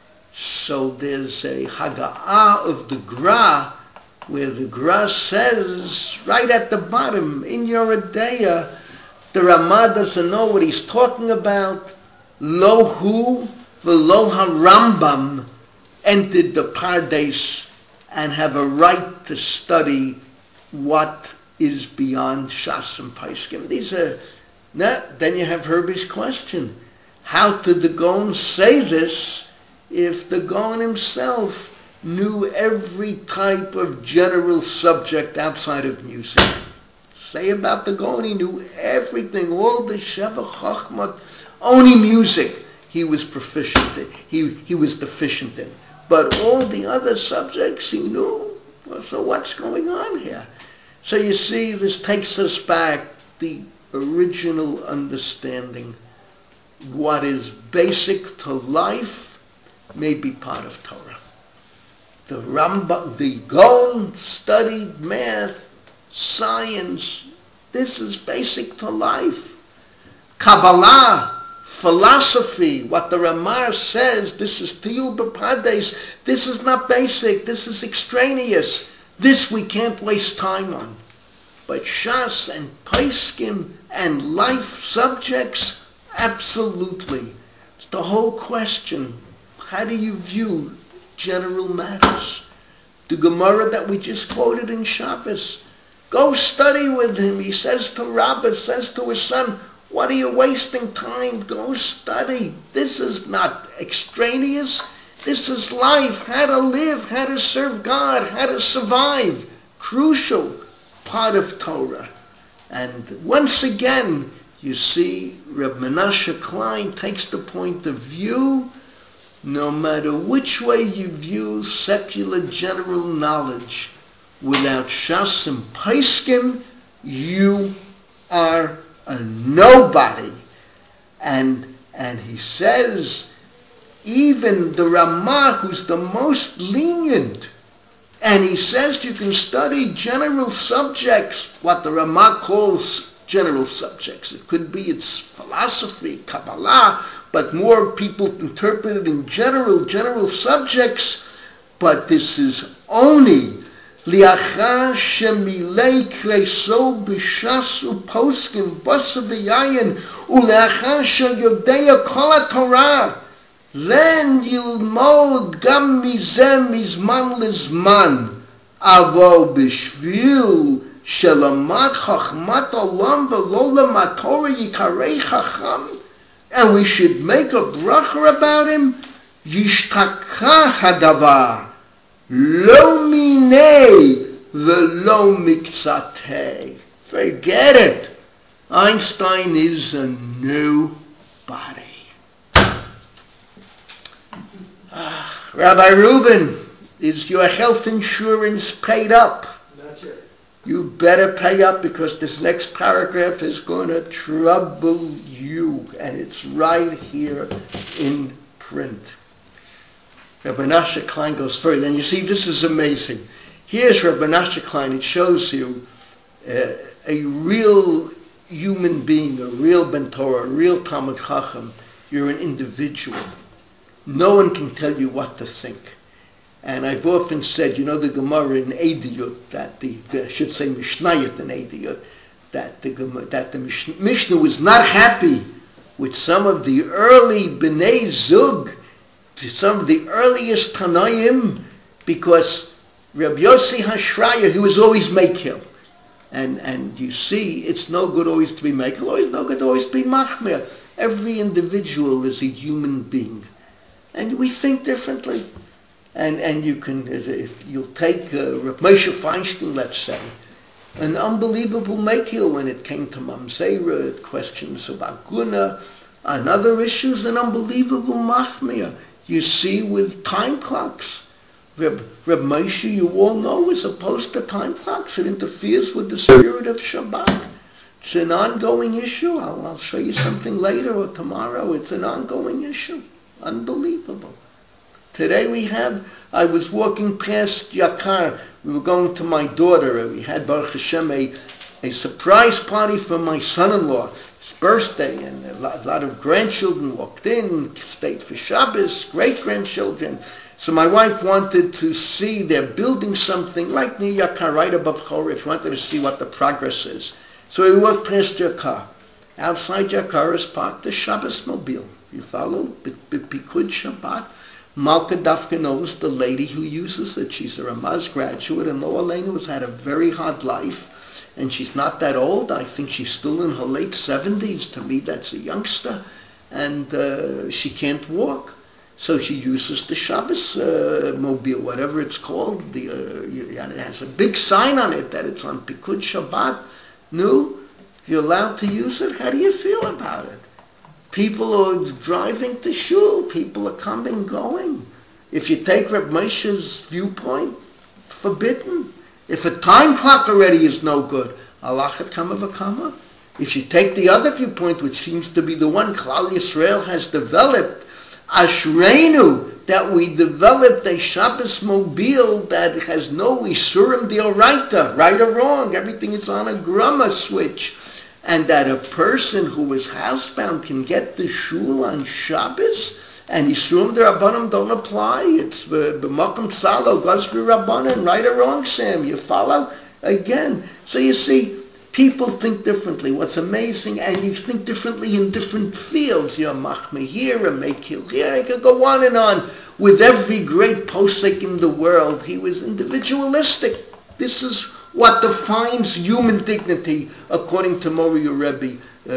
So there's a Haga'ah of the Gra, where the Gra says, right at the bottom, in your Adeya, the Ramah doesn't know what he's talking about. Lo hu v'lo ha-Rambam entered the Pardes and have a right to study what is beyond Shas and Paiskim. These are, then you have Herbie's question. How did the Gaon say this if the Gaon himself knew every type of general subject outside of music? Say about the Gaon, he knew everything, all the Sheva Chachmat, only music he was proficient in, he was deficient in. But all the other subjects he knew. Well, so what's going on here? So you see, this takes us back, the original understanding. What is basic to life may be part of Torah. The Rambam, the Gaon studied math, science. This is basic to life. Kabbalah, philosophy, what the Ramah says, this is Tiyul B'Pardes, this is not basic, this is extraneous. This we can't waste time on. But Shas and Paiskim and life subjects, absolutely. It's the whole question. How do you view general matters? The Gemara that we just quoted in Shabbos. Go study with him. He says to Rabbah, says to his son, what are you wasting time? Go study. This is not extraneous. This is life. How to live, how to serve God, how to survive. Crucial part of Torah. And once again, you see, Reb Menashe Klein takes the point of view, no matter which way you view secular general knowledge, without Shas and Paiskim, you are a nobody. And he says, even the Ramah, who's the most lenient, and he says you can study general subjects, what the Ramah calls general subjects. It could be its philosophy, Kabbalah, but more people interpret it in general subjects. But this is only liachar shemilei kreso b'shas u'poskim basa v'yayin u'leachar sheyodea kol haTorah. Then yilmod gam mizem mizman lizman avo b'shvil shelamat chachmat olam v'lo lamat Torah yikarei chacham, and we should make a bracha about him. Yishtaka hadavar lo minei v'lo miktzatei. Forget it. Einstein is a nobody. Rabbi Reuben, is your health insurance paid up? Not yet. You better pay up, because this next paragraph is going to trouble you, and it's right here in print. Rabbi Menashe Klein goes further, and you see, this is amazing. Here's Rabbi Menashe Klein. It shows you a real human being, a real Ben Torah, a real Talmud Chacham. You're an individual. No one can tell you what to think. And I've often said, you know, the Gemara in Eidiyot, that I should say Mishnayot in Eidiyot, that the Mishnah was not happy with some of the early Bnei Zug, some of the earliest Tanaim, because Rabbi Yossi Hashraya, he was always Mekil. And you see, it's no good always to be Mekil, it's no good always to be Machmir. Every individual is a human being. And we think differently. And you can, if you'll take Rav Moshe Feinstein, let's say, an unbelievable Mekil when it came to Mamzera, questions about Guna, and other issues, an unbelievable Machmir. You see with time clocks. Reb Moshe, you all know, is opposed to time clocks. It interferes with the spirit of Shabbat. It's an ongoing issue. I'll show you something later or tomorrow. It's an ongoing issue. Unbelievable. Today I was walking past Yakar. We were going to my daughter. We had, Baruch Hashem, a surprise party for my son-in-law. His birthday, and a lot of grandchildren walked in, stayed for Shabbos, great-grandchildren. So my wife wanted to see, they're building something like near Yakar, right above Chorif. Wanted to see what the progress is. So we walked past Yakar. Outside Yakar is parked the Shabbos mobile. You follow? Bikud Shabbat. Malka Dafka knows the lady who uses it. She's a Ramaz graduate, and Lo Aleinu has had a very hard life. And she's not that old. I think she's still in her late 70s. To me, that's a youngster. And she can't walk. So she uses the Shabbos mobile, whatever it's called. It has a big sign on it that it's on Bikud Shabbat. No, you're allowed to use it. How do you feel about it? People are driving to shul. People are coming, going. If you take Reb Moshe's viewpoint, forbidden. If a time clock already is no good, alachat kama v'kama. If you take the other viewpoint, which seems to be the one Klal Yisrael has developed, Ashreinu, that we developed a Shabbos mobile that has no Isurim D'Oraita, right or wrong, everything is on a grama switch. And that a person who is housebound can get the shul on Shabbos, and Yisroel D'Rabbanan don't apply. It's b'makom tzalo, Gazri Rabbanan, right or wrong, Sam? You follow? Again. So you see, people think differently. What's amazing, and you think differently in different fields. You're a machmir here, a mekil here. I could go on and on. With every great posek in the world, he was individualistic. This is what defines human dignity, according to Mori Rebbe.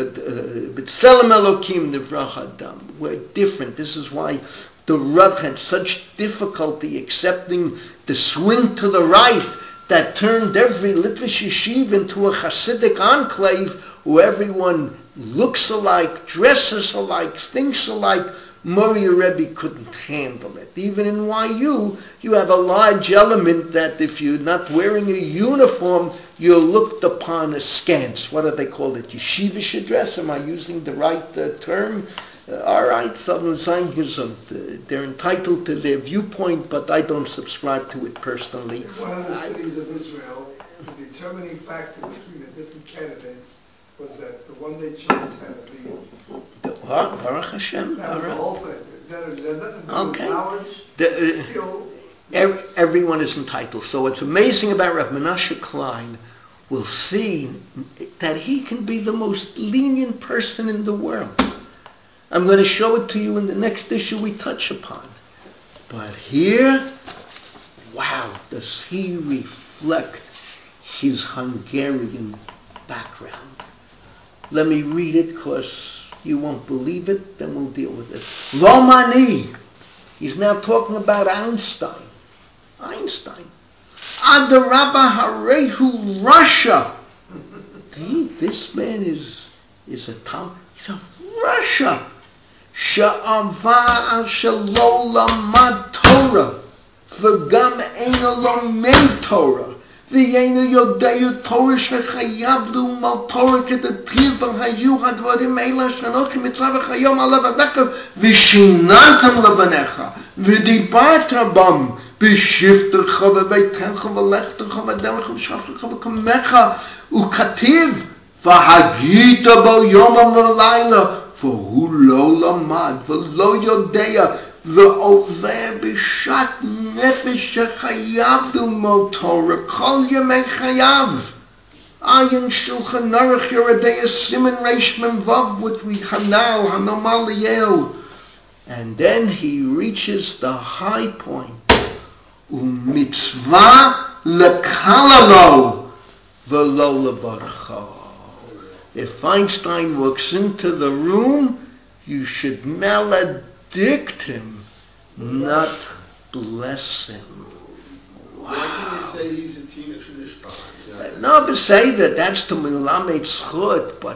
B'Tselem Elokim Nivrach Adam. We're different. This is why the Rav had such difficulty accepting the swing to the right that turned every Litvish yeshiv into a Hasidic enclave where everyone looks alike, dresses alike, thinks alike. Mori Rebbe couldn't handle it. Even in YU, you have a large element that if you're not wearing a uniform, you're looked upon askance. What do they call it? Yeshivish dress? Am I using the right term? All right, Southern Ziongism. They're entitled to their viewpoint, but I don't subscribe to it personally. In one of the cities of Israel, the determining factor between the different candidates was that the one they chose had to be Baruch Hashem. that was the whole thing. That had nothing to do with knowledge, skill. Everyone is entitled. So what's amazing about Rav Menashe Klein, we'll see that he can be the most lenient person in the world. I'm going to show it to you in the next issue we touch upon. But here, wow, does he reflect his Hungarian background. Let me read it because you won't believe it, then we'll deal with it. Romani. He's now talking about Einstein. Adarabba Harehu Russia. This man is a Tom. He's a Russia. Sha'ava shelo lamad Torah. V'gam eino lomei Torah. V'yeinu yodeyu Torah shechayavdu mal Torah kedativ hayu hadvarim eila shanochi mitzvah v'chayom alav avecha v'shinantam levanecha v'dibarta bam b'shiftecha v'beitecha v'lechtecha v'derecha v'shafrecha v'kamecha u'kativ v'hagita bo yomam v'layla v'hu lo lamad v'lo yodeya v'oveh b'shat nefesh shechayavdu mal Torah kol yemei chayav. Ayin Shulchan Aruch Yeridei Siman Reish Mem Vav, which we have now, Hanomal Liyel. And then he reaches the high point. U'mitzvah lekalalo v'lo levarcho. If Einstein walks into the room, you should maledict him, not bless him. Wow. Why can you say he's a teenage nishpah? No, but say that's to Melamed Zchut, but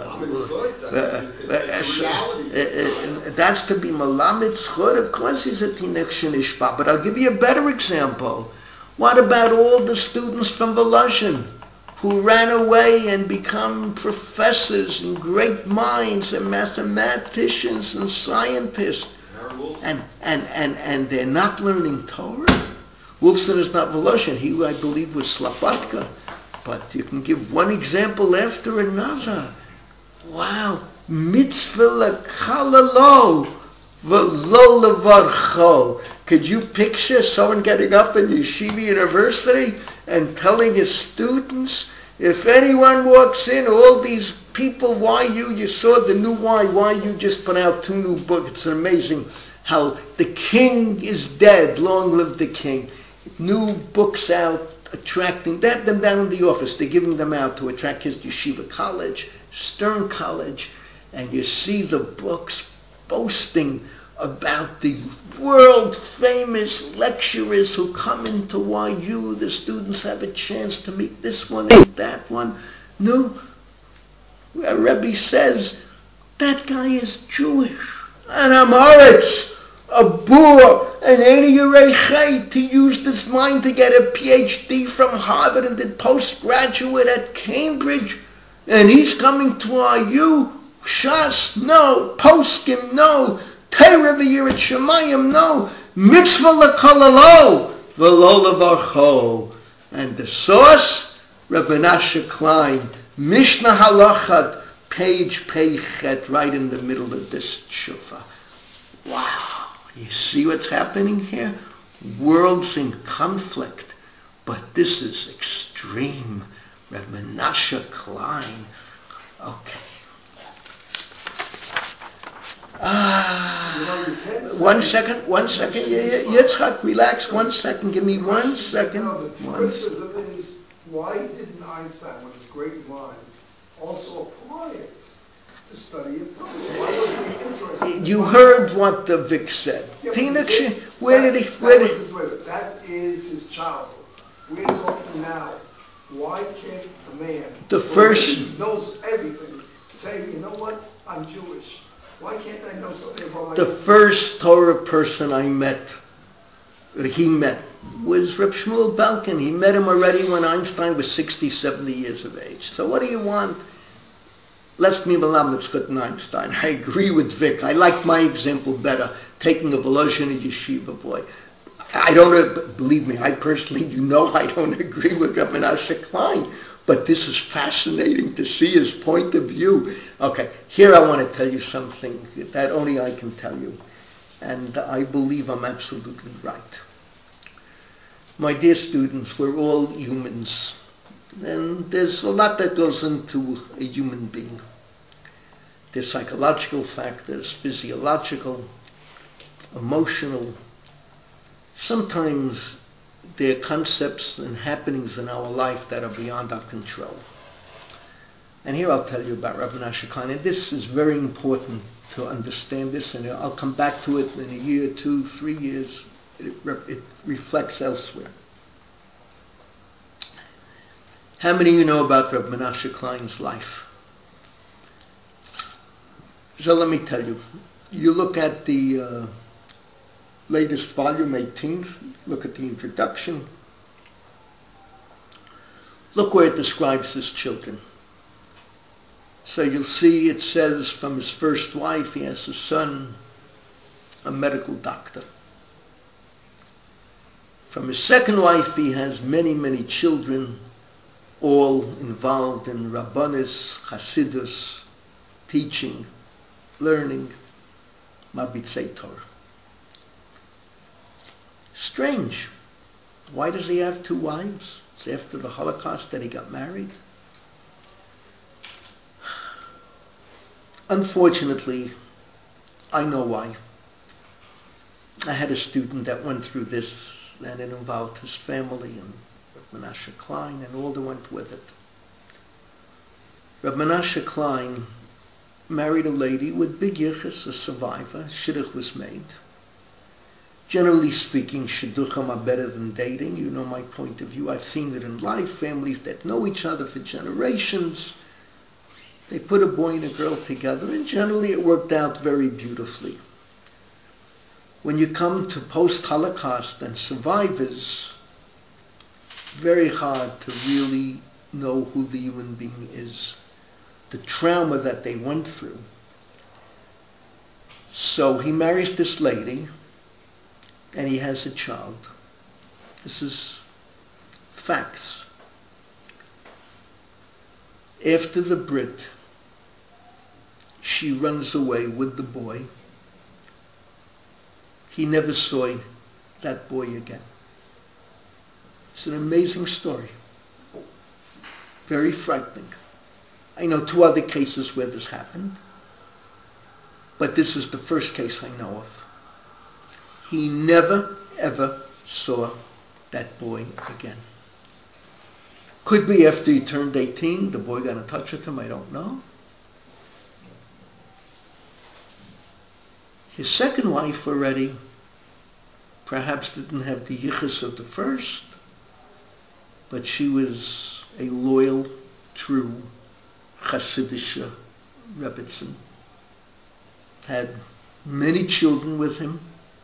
that's to be Melamed Zchut. Of course he's a teenage nishpah, but I'll give you a better example. What about all the students from Volozhin who ran away and become professors and great minds and mathematicians and scientists? and they're not learning Torah. Wolfson is not Voloshin. He, I believe, was Slabatka. But you can give one example after another. Wow. Mitzvah lekalalo v'lo levarcho. Could you picture someone getting up in Yeshiva University and telling his students, if anyone walks in, all these people, you saw the new you just put out 2 new books. It's amazing how the king is dead. Long live the king. New books out, attracting, they have them down in the office. They're giving them out to attract kids to Yeshiva College, Stern College, and you see the books boasting about the world-famous lecturers who come into YU. The students have a chance to meet this one and that one. No, a Rebbe says, that guy is Jewish. And Amoritz, a boor, an Eini to use this mind to get a PhD from Harvard and did postgraduate at Cambridge. And he's coming to YU. Shas, no. Poskim, no. Torah v'yirat Shemayim, no. Mitzvah lekalalo v'lo levarcho. And the source, Rabbi Menashe Klein, Mishnah Halachat, page Peichet, right in the middle of this tshuva. Wow. You see what's happening here? Worlds in conflict. But this is extreme. Rabbi Menashe Klein. Okay. One second. Yitzchak, relax. 1 second. Give me 1 second. No, the criticism is, why didn't Einstein, with his great mind, also apply it to study it? Why wasn't he interested? You heard what the Vic said. Yeah, where did he? That is his childhood. We're talking now. Why can't a man who knows everything say, you know what, I'm Jewish. Why can't I know something about my... The first Torah person he met, was Reb Shmuel Balkin. He met him already when Einstein was 60, 70 years of age. So what do you want? Let's me Malamutzkut and Einstein. I agree with Vic. I like my example better, taking a Voloshin and Yeshiva boy. I don't, believe me, I personally, I don't agree with Rabbi Menashe Klein. But this is fascinating to see his point of view. Okay, here I want to tell you something that only I can tell you. And I believe I'm absolutely right. My dear students, we're all humans. And there's a lot that goes into a human being. There's psychological factors, physiological, emotional. Sometimes there are concepts and happenings in our life that are beyond our control. And here I'll tell you about Rabbi Menashe Klein. And this is very important to understand this, and I'll come back to it in a year, 2, 3 years. It reflects elsewhere. How many of you know about Rabbi Menashe Klein's life? So let me tell you. You look at the latest volume, 18th. Look at the introduction. Look where it describes his children. So you'll see it says from his first wife, he has a son, a medical doctor. From his second wife, he has many, many children, all involved in Rabbanis, Hasidus, teaching, learning, Marbitzei Torah. Strange. Why does he have 2 wives? It's after the Holocaust that he got married. Unfortunately, I know why. I had a student that went through this, and it involved his family and Reb Menashe Klein and all that went with it. Reb Menashe Klein married a lady with big yichus, a survivor. Shidduch was made. Generally speaking, shidduchim are better than dating. You know my point of view. I've seen it in life. Families that know each other for generations, they put a boy and a girl together, and generally it worked out very beautifully. When you come to post-Holocaust and survivors, very hard to really know who the human being is, the trauma that they went through. So he marries this lady, and he has a child. This is facts. After the Brit, she runs away with the boy. He never saw that boy again. It's an amazing story. Very frightening. I know 2 other cases where this happened, but this is the first case I know of. He never, ever saw that boy again. Could be after he turned 18, the boy got in touch with him, I don't know. His second wife already perhaps didn't have the yichus of the first, but she was a loyal, true Chassidish Rebbitzin. Had many children with him,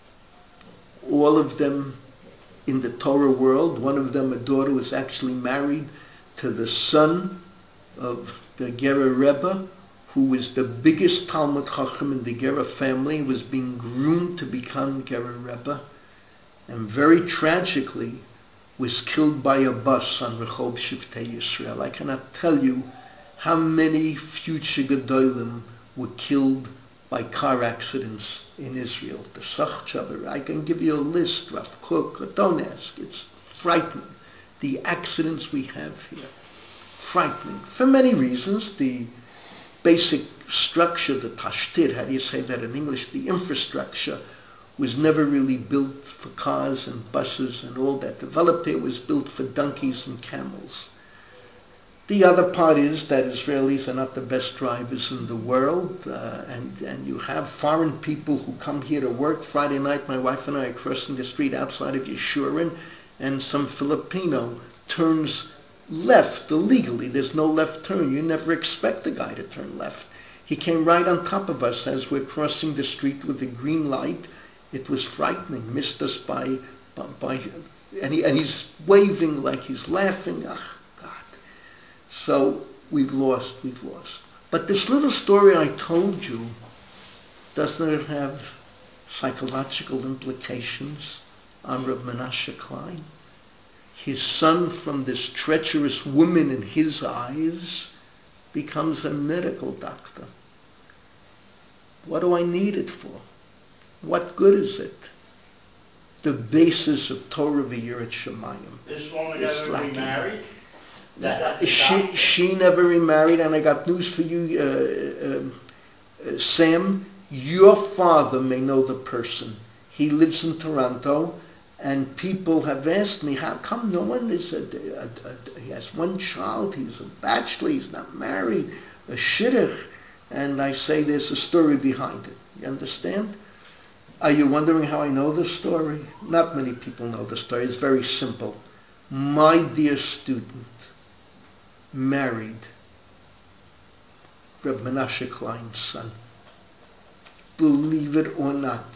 all of them in the Torah world. One of them, a daughter, was actually married to the son of the Gera Rebbe, who was the biggest Talmud Chacham in the Gera family, was being groomed to become Gera Rebbe, and very tragically was killed by a bus on Rehov Shiftei Yisrael. I cannot tell you how many future Gedolim were killed by car accidents in Israel. The Sachchaber, I can give you a list, Rav Kook, don't ask. It's frightening. The accidents we have here. Frightening. For many reasons. The basic structure, the tashtir, how do you say that in English? The infrastructure was never really built for cars and buses, and all that developed there was built for donkeys and camels. The other part is that Israelis are not the best drivers in the world, and you have foreign people who come here to work. Friday night, my wife and I are crossing the street outside of Yeshurun, and some Filipino turns left illegally. There's no left turn. You never expect the guy to turn left. He came right on top of us as we're crossing the street with the green light. It was frightening. Missed us by and he's waving like he's laughing. Ah, God. So we've lost. But this little story I told you, doesn't it have psychological implications on Reb Menashe Klein? His son, from this treacherous woman in his eyes, becomes a medical doctor. What do I need it for? What good is it? The basis of Torah v'Yirat Shamayim. This woman never remarried? She never remarried, and I got news for you, Sam. Your father may know the person. He lives in Toronto, and people have asked me, how come no one is he has one child, he's a bachelor, he's not married, a shidduch, and I say there's a story behind it. You understand? Are you wondering how I know this story? Not many people know the story. It's very simple. My dear student married Reb Menashe Klein's son. Believe it or not,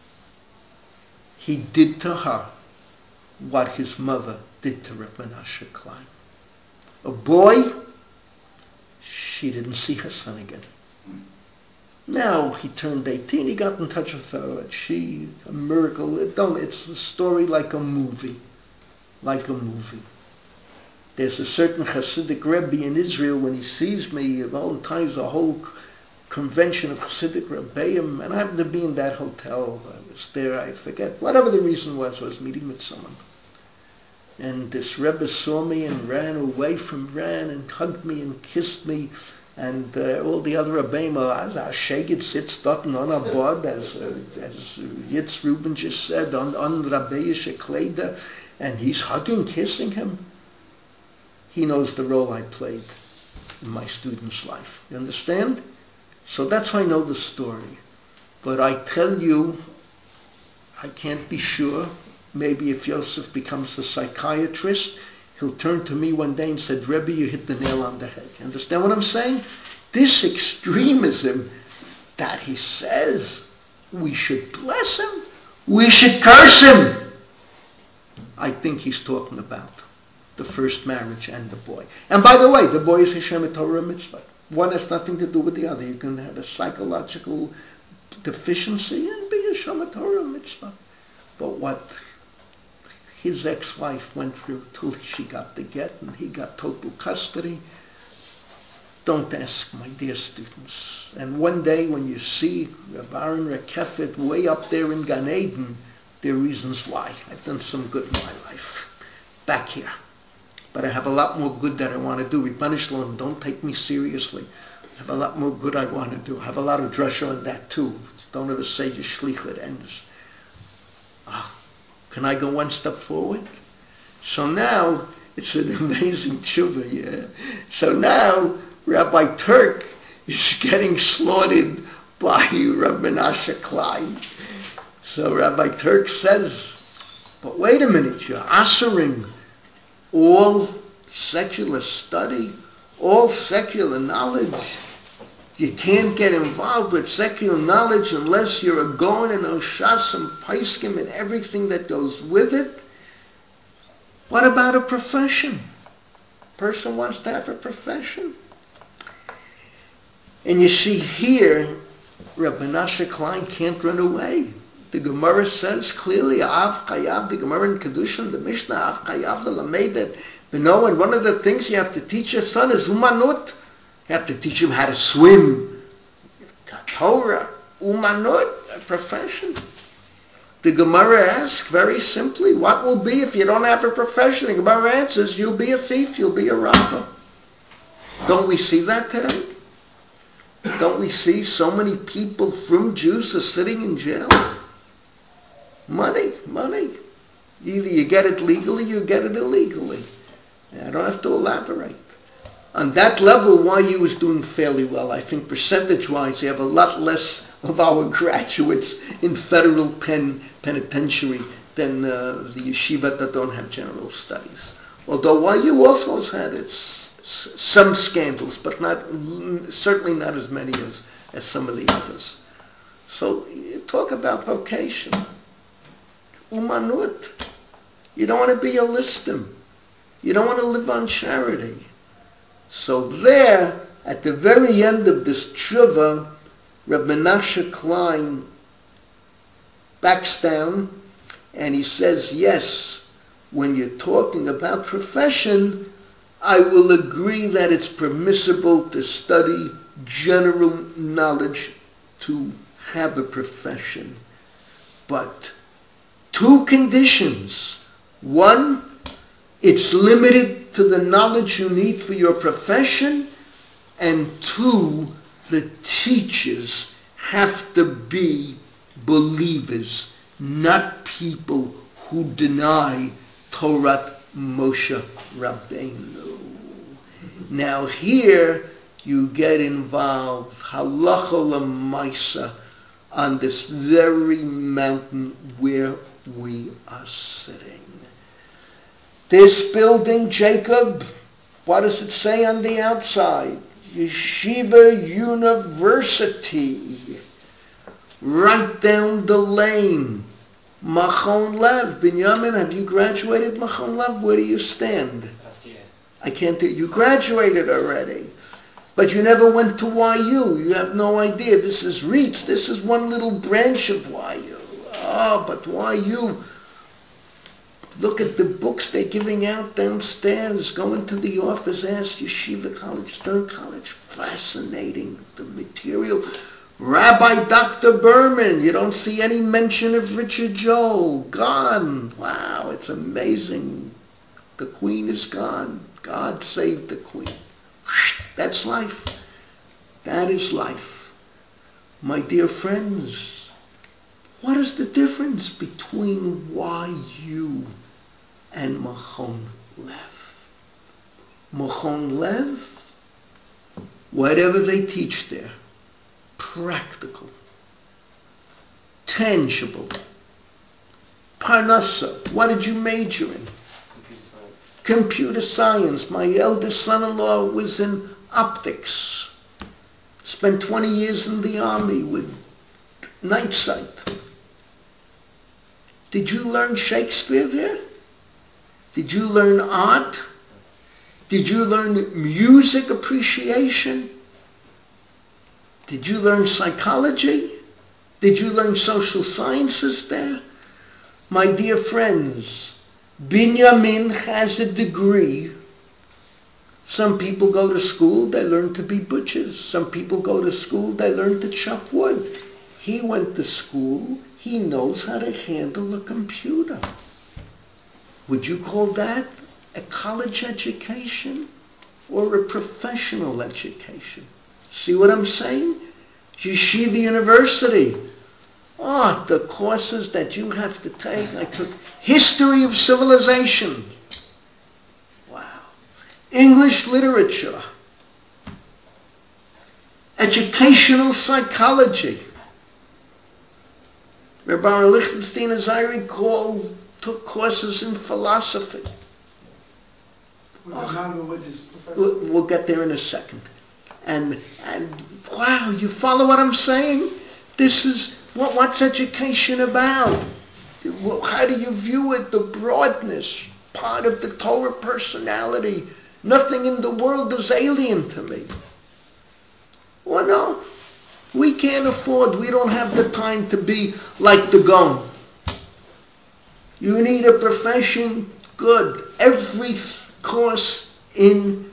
he did to her what his mother did to Reb Menashe Klein. A boy, she didn't see her son again. Now he turned 18, he got in touch with her, and she, a miracle. It's a story like a movie. Like a movie. There's a certain Hasidic Rebbe in Israel, when he sees me, of all times a whole convention of Hasidic Rebbeim, and I happened to be in that hotel. I was there, I forget, whatever the reason was, I was meeting with someone. And this Rebbe saw me and ran away and hugged me and kissed me. And all the other Rebbeim are sheged sits dort on a board, as Yitz Rubin just said, on Rabbeiische Kleider, and he's hugging, kissing him. He knows the role I played in my student's life. You understand? So that's how I know the story. But I tell you, I can't be sure. Maybe if Yosef becomes a psychiatrist, he'll turn to me one day and said, Rebbe, you hit the nail on the head. You understand what I'm saying? This extremism that he says we should bless him, we should curse him. I think he's talking about the first marriage and the boy. And by the way, the boy is Hashem Torah mitzvah. One has nothing to do with the other. You can have a psychological deficiency and be a Shema Torah mitzvah. But what his ex-wife went through till she got the get and he got total custody, don't ask, my dear students. And one day when you see Reb Aaron Rekefet way up there in Gan Eden, there are reasons why. I've done some good in my life back here. But I have a lot more good that I want to do. Ribbon Shalom, don't take me seriously. I have a lot more good I want to do. I have a lot of drasha on that too. Don't ever say your shlichut ends. Can I go one step forward? So now, it's an amazing tshuva, yeah. So now, Rabbi Turk is getting slaughtered by Rabbi Menashe Klein. So Rabbi Turk says, but wait a minute, you're assuring all secular study, all secular knowledge. You can't get involved with secular knowledge unless you're a Gaon and Oshas and Paiskim and everything that goes with it. What about a profession? Person wants to have a profession. And you see here, Rabbi Menashe Klein can't run away. The Gemara says clearly, Av Chayav, the Gemara in Kedushin, the Mishnah, Av Chayav l'lamed, and one of the things you have to teach your son is umanut. You have to teach him how to swim. Torah, umanut, a profession. The Gemara asks very simply, what will be if you don't have a profession? The Gemara answers, you'll be a thief, you'll be a robber. Don't we see that today? Don't we see so many people from Jews are sitting in jail? Money. Either you get it legally, you get it illegally. I don't have to elaborate. On that level, YU is doing fairly well. I think percentage-wise, you have a lot less of our graduates in federal penitentiary than the yeshiva that don't have general studies. Although YU also has had some scandals, but certainly not as many as some of the others. So you talk about vocation. Umanut. You don't want to be a listim. You don't want to live on charity. So there, at the very end of this tshuva, Reb Menashe Klein backs down and he says, yes, when you're talking about profession, I will agree that it's permissible to study general knowledge to have a profession. But two conditions. One, it's limited to the knowledge you need for your profession. And two, the teachers have to be believers, not people who deny Torah Moshe Rabbeinu. Now here you get involved halacha l'maisa on this very mountain where we are sitting. This building, Jacob, what does it say on the outside? Yeshiva University. Right down the lane. Machon Lev. Binyamin, have you graduated Machon Lev? Where do you stand? Last year. I can't tell you. You graduated already. But you never went to YU. You have no idea. This is REITs. This is one little branch of YU. Oh, but YU. Look at the books they're giving out downstairs. Go into the office, ask Yeshiva College, Stern College. Fascinating. The material. Rabbi Dr. Berman. You don't see any mention of Richard Joel. Gone. Wow, it's amazing. The Queen is gone. God saved the Queen. That's life. That is life. My dear friends, what is the difference between YU and Machon Lev? Machon Lev, whatever they teach there, practical, tangible. Parnassa, what did you major in? Computer science. My eldest son-in-law was in optics. Spent 20 years in the army with night sight. Did you learn Shakespeare there? Did you learn art? Did you learn music appreciation? Did you learn psychology? Did you learn social sciences there? My dear friends, Binyamin has a degree. Some people go to school, they learn to be butchers. Some people go to school, they learn to chop wood. He went to school, he knows how to handle a computer. Would you call that a college education or a professional education? See what I'm saying? Yeshiva University. The courses that you have to take. I took History of Civilization. Wow. English Literature. Educational Psychology. Rabbi Lichtenstein, as I recall, took courses in philosophy. We'll get there in a second. And wow, you follow what I'm saying? This is what's education about? How do you view it? The broadness, part of the Torah personality. Nothing in the world is alien to me. Well, no, we can't afford, we don't have the time to be like the Gaon. You need a profession, good. Every course in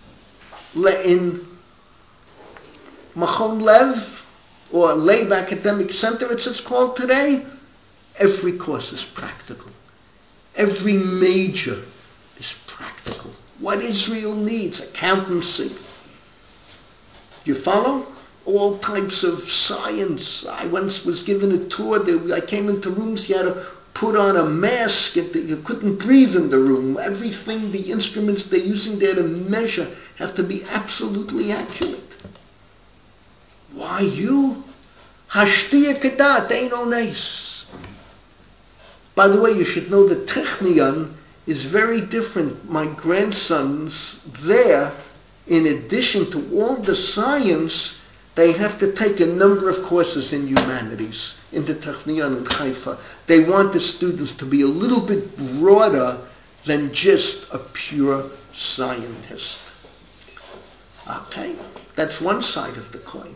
Machon Lev, or Leib Academic Center, it's called today, every course is practical. Every major is practical. What Israel needs, accountancy. You follow? All types of science. I once was given a tour. I came into rooms, you had to put on a mask. You couldn't breathe in the room. Everything, the instruments they're using there to measure have to be absolutely accurate. Why you? Hashtiya kedat, ain't no nice. By the way, you should know the Technion is very different. My grandsons there, in addition to all the science, they have to take a number of courses in humanities in the Technion in Haifa. They want the students to be a little bit broader than just a pure scientist. Okay? That's one side of the coin.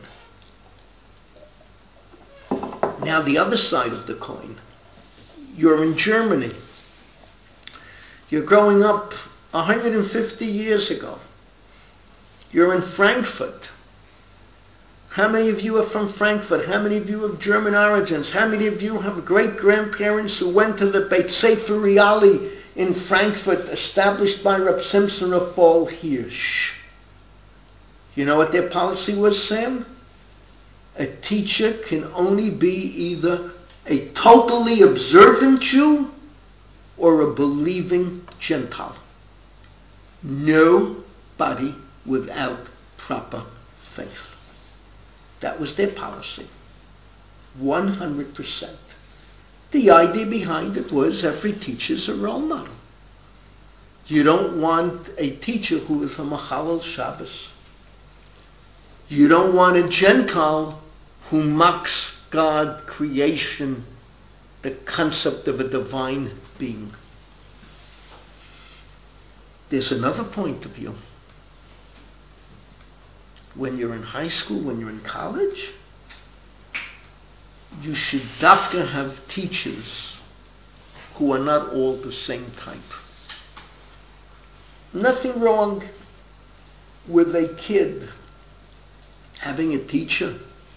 Now the other side of the coin. You're in Germany. You're growing up 150 years ago. You're in Frankfurt. How many of you are from Frankfurt? How many of you have German origins? How many of you have great-grandparents who went to the Beit Sefer Reali in Frankfurt, established by Reb Simson Rafal Hirsch? You know what their policy was, Sam? A teacher can only be either a totally observant Jew or a believing Gentile. Nobody without proper faith. That was their policy. 100%. The idea behind it was every teacher's a role model. You don't want a teacher who is a Machalel Shabbos. You don't want a Gentile who mocks God, creation, the concept of a divine being. There's another point of view. When you're in high school, when you're in college, you should dafka have teachers who are not all the same type. Nothing wrong with a kid having a teacher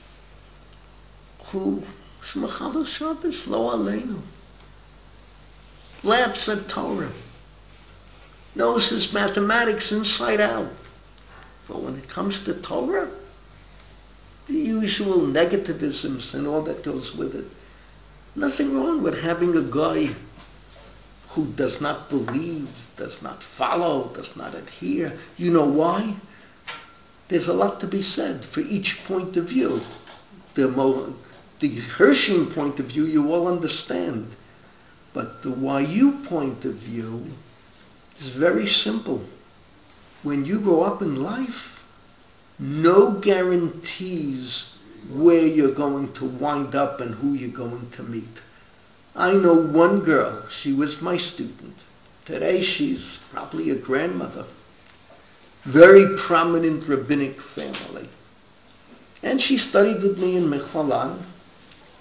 who Shmachal Shabbos Lo Aleinu laughs at Torah, knows his mathematics inside out. But when it comes to Torah, the usual negativisms and all that goes with it. Nothing wrong with having a guy who does not believe, does not follow, does not adhere. You know why? There's a lot to be said for each point of view. The Hershing point of view you all understand. But the YU point of view is very simple. When you grow up in life, no guarantees where you're going to wind up and who you're going to meet. I know one girl, she was my student. Today she's probably a grandmother. Very prominent rabbinic family. And she studied with me in Mechalan.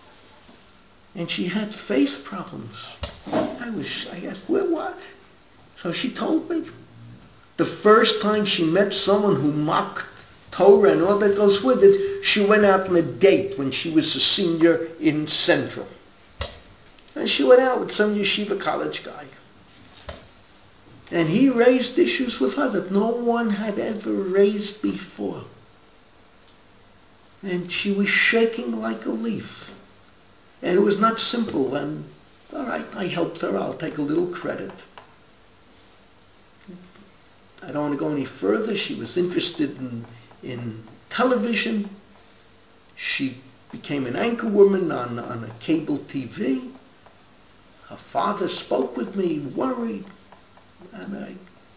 And she had faith problems. I asked, what? So she told me. The first time she met someone who mocked Torah and all that goes with it, she went out on a date when she was a senior in Central. And she went out with some yeshiva college guy. And he raised issues with her that no one had ever raised before. And she was shaking like a leaf. And it was not simple. And, all right, I helped her. I'll take a little credit. I don't want to go any further. She was interested in television. She became an anchor woman on a cable TV. Her father spoke with me, worried. And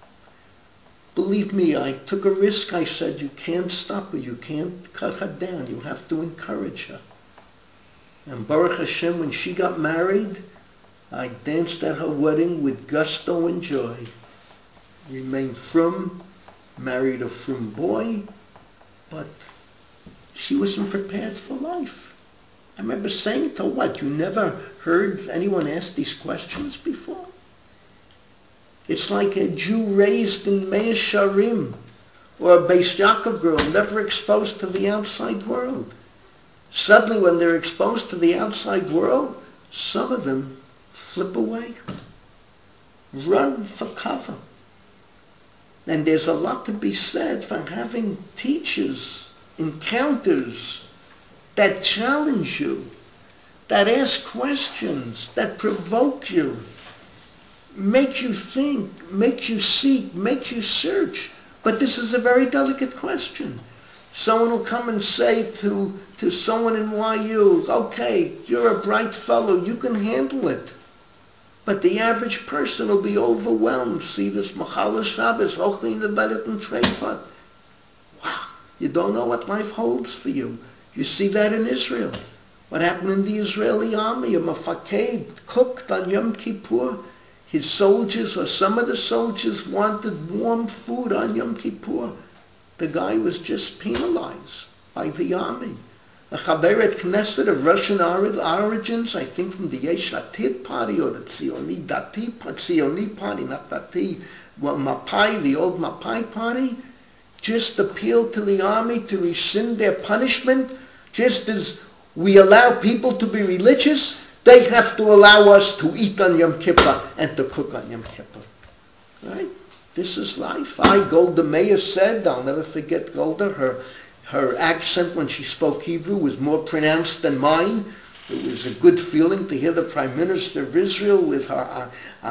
believe me, I took a risk. I said, you can't stop her. You can't cut her down. You have to encourage her. And Baruch Hashem, when she got married, I danced at her wedding with gusto and joy. Remained frum, married a frum boy, but she wasn't prepared for life. I remember saying to her, what, you never heard anyone ask these questions before? It's like a Jew raised in Meir Sharim or a Beis Yaakov girl, never exposed to the outside world. Suddenly when they're exposed to the outside world, some of them flip away, run for cover. And there's a lot to be said for having teachers, encounters that challenge you, that ask questions, that provoke you, make you think, make you seek, make you search. But this is a very delicate question. Someone will come and say to someone in YU, okay, you're a bright fellow, you can handle it. But the average person will be overwhelmed. See this Machala Shabbos, Ochli Nebelet and Treifat. Wow, you don't know what life holds for you. You see that in Israel. What happened in the Israeli army? A Mafaked cooked on Yom Kippur. His soldiers, or some of the soldiers, wanted warm food on Yom Kippur. The guy was just penalized by the army. A Chaveret Knesset of Russian origins, I think from the Yesh Atid party or the Tzioni party, not Dati, well, Mapai, the old Mapai party, just appealed to the army to rescind their punishment. Just as we allow people to be religious, they have to allow us to eat on Yom Kippur and to cook on Yom Kippur. Right? This is life. Golda Meir said, I'll never forget Golda, her accent when she spoke Hebrew was more pronounced than mine. It was a good feeling to hear the Prime Minister of Israel with her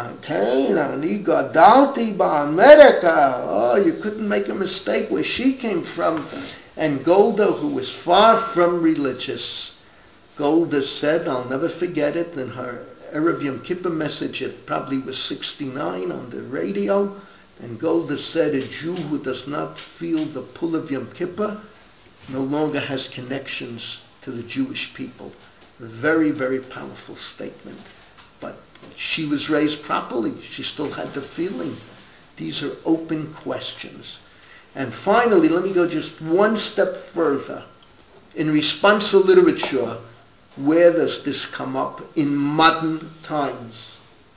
Ani Gadalti Ba'Amerika. Oh, you couldn't make a mistake where she came from. And Golda, who was far from religious, Golda said, I'll never forget it, in her Erev Yom Kippur message, it probably was 69 on the radio, and Golda said, a Jew who does not feel the pull of Yom Kippur no longer has connections to the Jewish people. A very, very powerful statement. But she was raised properly. She still had the feeling. These are open questions. And finally, let me go just one step further. In response to literature, where does this come up in modern times?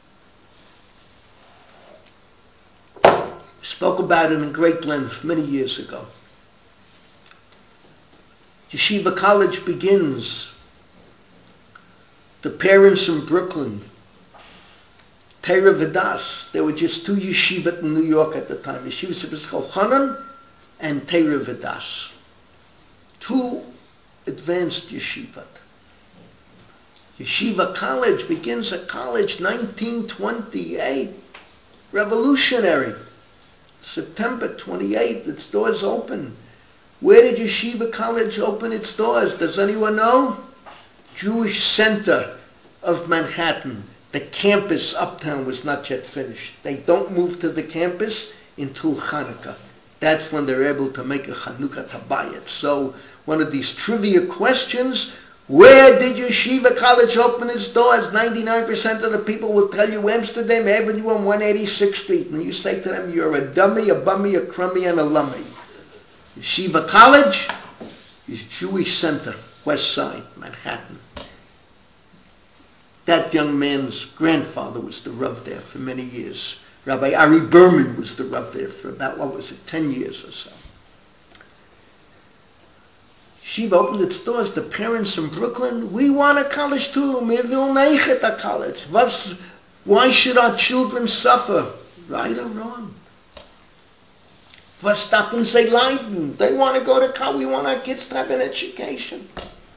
Spoke about it in great length many years ago. Yeshiva College begins. The parents in Brooklyn, Torah V'das, there were just two yeshivot in New York at the time, Yeshiva Chochanan and Torah V'das. Two advanced yeshivot. Yeshiva College begins a college 1928, revolutionary. September 28th, its doors open. Where did Yeshiva College open its doors? Does anyone know? Jewish Center of Manhattan. The campus uptown was not yet finished. They don't move to the campus until Hanukkah. That's when they're able to make a Chanukah Tabayat. So one of these trivia questions, where did Yeshiva College open its doors? 99% of the people will tell you Amsterdam Avenue on 186th Street. And you say to them, you're a dummy, a bummy, a crummy, and a lummy. Yeshiva College is Jewish Center, West Side, Manhattan. that young man's grandfather was the Rav there for many years. Rabbi Ari Berman was the Rav there for about, 10 years or so. Shiva opened its doors. The parents in Brooklyn, we want a college too. We will nechet a college. Why should our children suffer? Right or wrong? Was darf uns sie leiden? They want to go to college. We want our kids to have an education.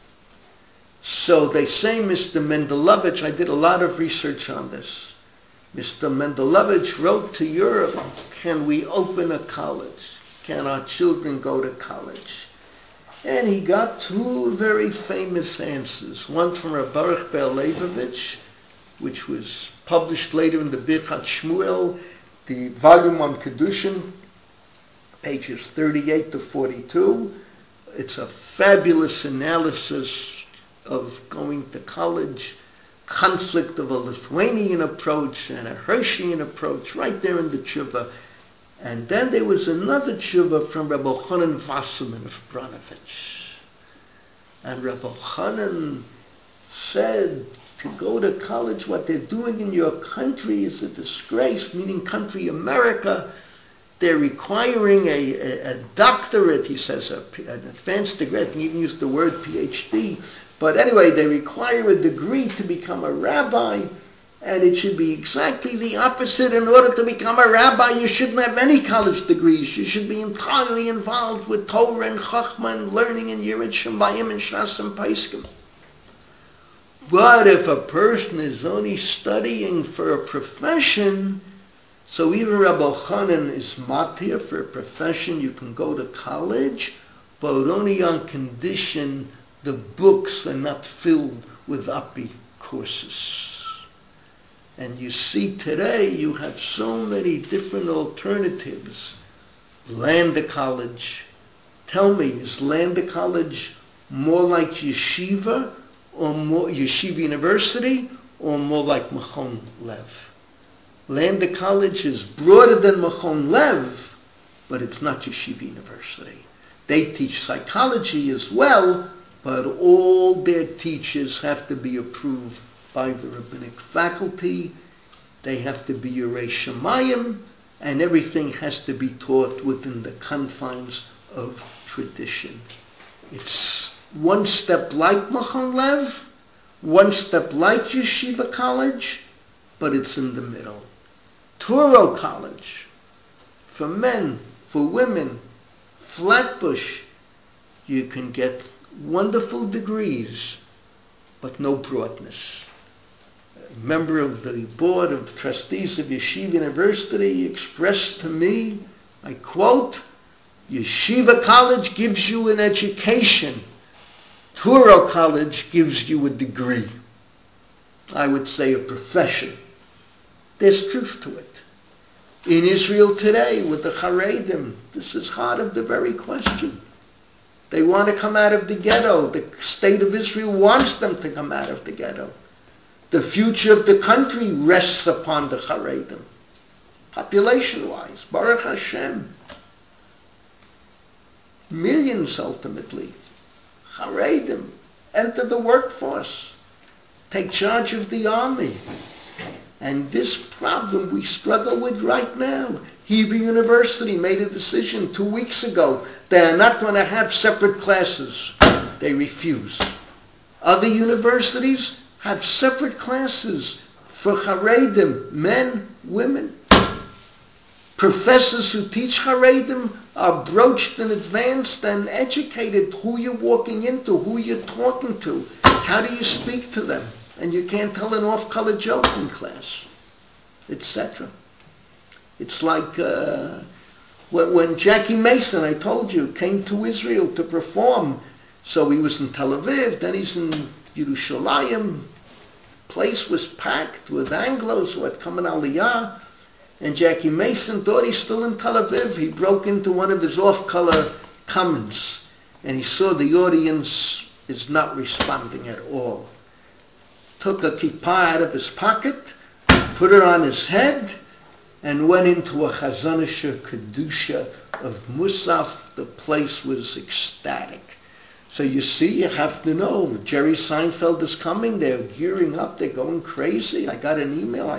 So they say, Mr. Mendelovich, I did a lot of research on this. Mr. Mendelovich wrote to Europe, can we open a college? Can our children go to college? And he got two very famous answers. One from Rabbi Baruch Ber Leibovich, which was published later in the Birchat Shmuel, the volume on Kedushin, pages 38 to 42. It's a fabulous analysis of going to college, conflict of a Lithuanian approach and a Hirschian approach, right there in the tshuva. And then there was another tshuva from Rabbi Chanan Wasserman of Branovich. And Rabbi Chanan said, to go to college, what they're doing in your country is a disgrace, meaning country America. They're requiring a doctorate, he says, an advanced degree. I think he even used the word PhD. But anyway, they require a degree to become a rabbi, and it should be exactly the opposite. In order to become a rabbi, you shouldn't have any college degrees. You should be entirely involved with Torah and Chachma and learning in Yirat Shemayim and Shas and Paiskim. But if a person is only studying for a profession, so even Rabbi Chanan is matir for a profession, you can go to college, but only on condition the books are not filled with API courses. And you see today you have so many different alternatives. Land a college. Tell me, is Land a college more like yeshiva, or more Yeshiva University, or more like Machon Lev? Land a college is broader than Machon Lev, but it's not Yeshiva University. They teach psychology as well, but all their teachers have to be approved by the rabbinic faculty. They have to be Yerei Shemayim, and everything has to be taught within the confines of tradition. It's one step like Machon Lev, one step like Yeshiva College, but it's in the middle. Touro College, for men, for women, Flatbush, you can get wonderful degrees, but no broadness. A member of the board of trustees of Yeshiva University expressed to me, I quote, Yeshiva College gives you an education. Touro College gives you a degree. I would say a profession. There's truth to it. In Israel today, with the Haredim, this is heart of the very question. They want to come out of the ghetto. The state of Israel wants them to come out of the ghetto. The future of the country rests upon the Haredim. Population-wise, Baruch Hashem. Millions ultimately. Haredim enter the workforce. Take charge of the army. And this problem we struggle with right now. Hebrew University made a decision 2 weeks ago. They are not going to have separate classes. They refuse. Other universities have separate classes for Haredim, men, women. Professors who teach Haredim are broached and advanced and educated. Who you're walking into, who you're talking to, how do you speak to them? And you can't tell an off-color joke in class, etc. It's like when Jackie Mason, I told you, came to Israel to perform. So he was in Tel Aviv, then he's in Yerushalayim. Place was packed with Anglos who had come in Aliyah. And Jackie Mason thought he's still in Tel Aviv. He broke into one of his off-color comments, and he saw the audience is not responding at all. Took a kippah out of his pocket, put it on his head, and went into a Chazanisha Kedusha of Musaf. The place was ecstatic. So you see, you have to know. Jerry Seinfeld is coming. They're gearing up. They're going crazy. I got an email.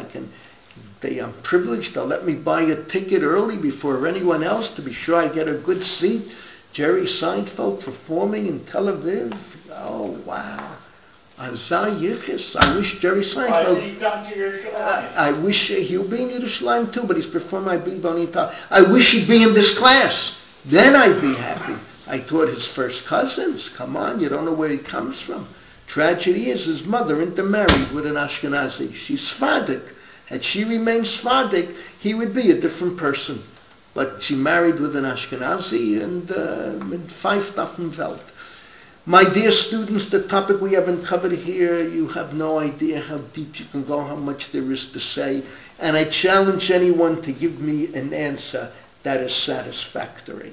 I'm privileged. They'll let me buy a ticket early before anyone else to be sure I get a good seat. Jerry Seinfeld performing in Tel Aviv. Oh, wow. Azai Yichus. I wish Jerry Seinfeld... Why did he come to Yerushalayim? I wish he'll be in Yerushalayim too, but he's performing my Bibonita. I wish he'd be in this class. Then I'd be happy. I taught his first cousins. Come on, you don't know where he comes from. Tragedy is his mother intermarried with an Ashkenazi. She's Sephardic. Had she remained Sephardic, he would be a different person. But she married with an Ashkenazi and pfeift auf dem Welt. My dear students, the topic we haven't covered here, you have no idea how deep you can go, how much there is to say. And I challenge anyone to give me an answer that is satisfactory.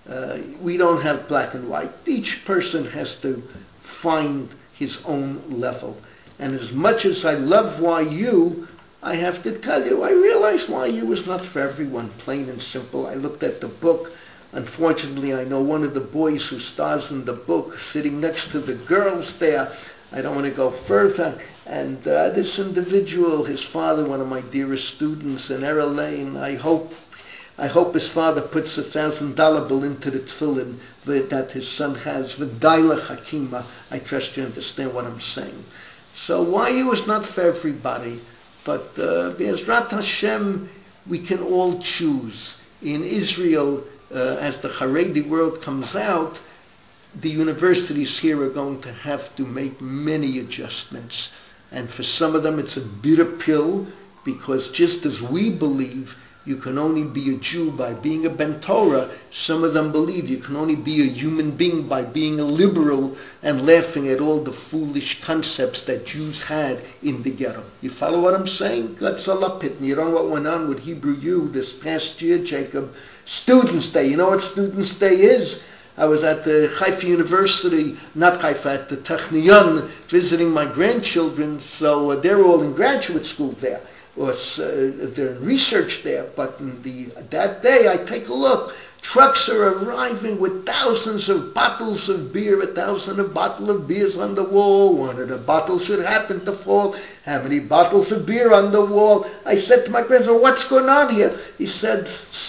We don't have black and white. Each person has to find his own level. And as much as I love YU, I have to tell you, I realize YU is not for everyone, plain and simple. I looked at the book. Unfortunately, I know one of the boys who stars in the book sitting next to the girls there. I don't want to go further. And this individual, his father, one of my dearest students in Era Lane, I hope his father puts $1,000 bill into the tefillin that his son has. V'daila Hakima. I trust you understand what I'm saying. So YU is not for everybody. But Be'ezrat Hashem, we can all choose. In Israel, as the Haredi world comes out, the universities here are going to have to make many adjustments. And for some of them it's a bitter pill, because just as we believe you can only be a Jew by being a Ben Torah, some of them believe you can only be a human being by being a liberal and laughing at all the foolish concepts that Jews had in the ghetto. You follow what I'm saying? That's a lapit. You don't know what went on with Hebrew U this past year, Jacob. Students' Day. You know what Students' Day is? I was at the Haifa University, not Haifa, at the Technion, visiting my grandchildren, so they're all in graduate school there. Or they're in research there, but that day I take a look. Trucks are arriving with thousands of bottles of beer, 1,000 bottles of beers on the wall. One of the bottles should happen to fall. How many bottles of beer on the wall? I said to my grandson, what's going on here? He said,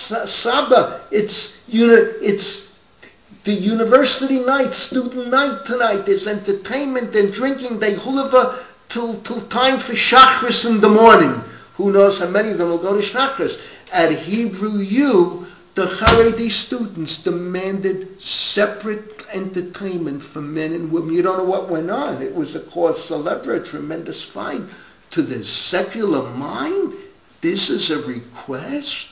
Saba, it's the university night, student night tonight. There's entertainment and drinking. They hulava till time for Shachris in the morning. Who knows how many of them will go to Shachris. At Hebrew U, the Haredi students demanded separate entertainment for men and women. You don't know what went on. It was a cause célèbre, a tremendous fight. To the secular mind, this is a request.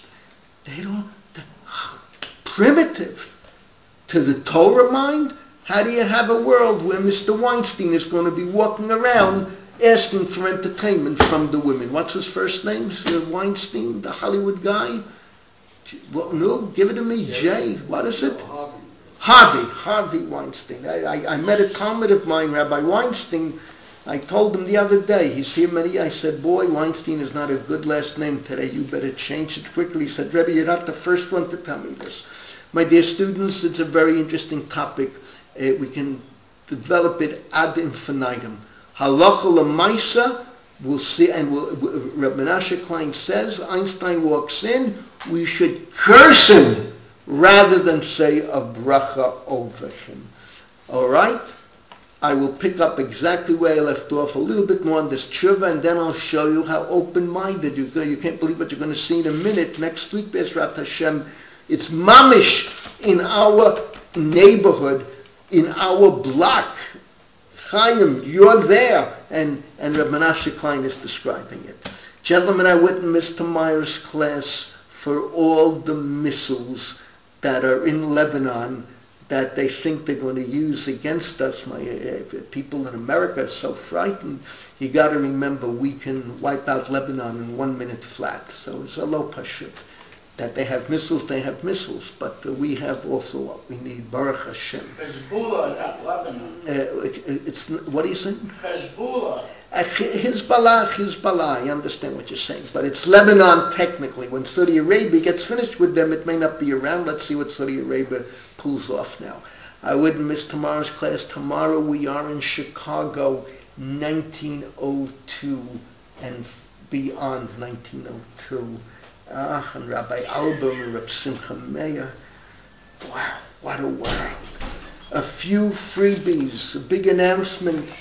Primitive. To the Torah mind, how do you have a world where Mr. Weinstein is going to be walking around asking for entertainment from the women? What's his first name? Weinstein, the Hollywood guy? Well, no, give it to me. Jay. What is it? Harvey Weinstein. I met a Talmud of mine, Rabbi Weinstein. I told him the other day, he's here many. I said, boy, Weinstein is not a good last name today. You better change it quickly. He said, Rebbe, you're not the first one to tell me this. My dear students, it's a very interesting topic. We can develop it ad infinitum. Halacha l'maisa, we'll see, and Reb Menashe Klein says, Einstein walks in, we should curse him rather than say a bracha over him. All right? I will pick up exactly where I left off, a little bit more on this tshuva, and then I'll show you how open-minded you go. You can't believe what you're going to see in a minute. Next week, Be'ezrat Hashem, it's mamish in our neighborhood, in our block. Chaim, you're there. And Reb Menashe Klein is describing it. Gentlemen, I went in Mr. Meyer's class for all the missiles that are in Lebanon that they think they're going to use against us. My people in America are so frightened. You got to remember, we can wipe out Lebanon in 1 minute flat. So it's a lo pashut. That they have missiles, but we have also what we need. Baruch Hashem. Hezbollah, not Lebanon. It's what are you saying? Hezbollah. Hezbollah. I understand what you're saying, but it's Lebanon technically. When Saudi Arabia gets finished with them, it may not be around. Let's see what Saudi Arabia pulls off now. I wouldn't miss tomorrow's class. Tomorrow we are in Chicago, 1902 and beyond 1902. And Rabbi Alba and Reb Simcha Meir. Wow, what a world. A few freebies, a big announcement.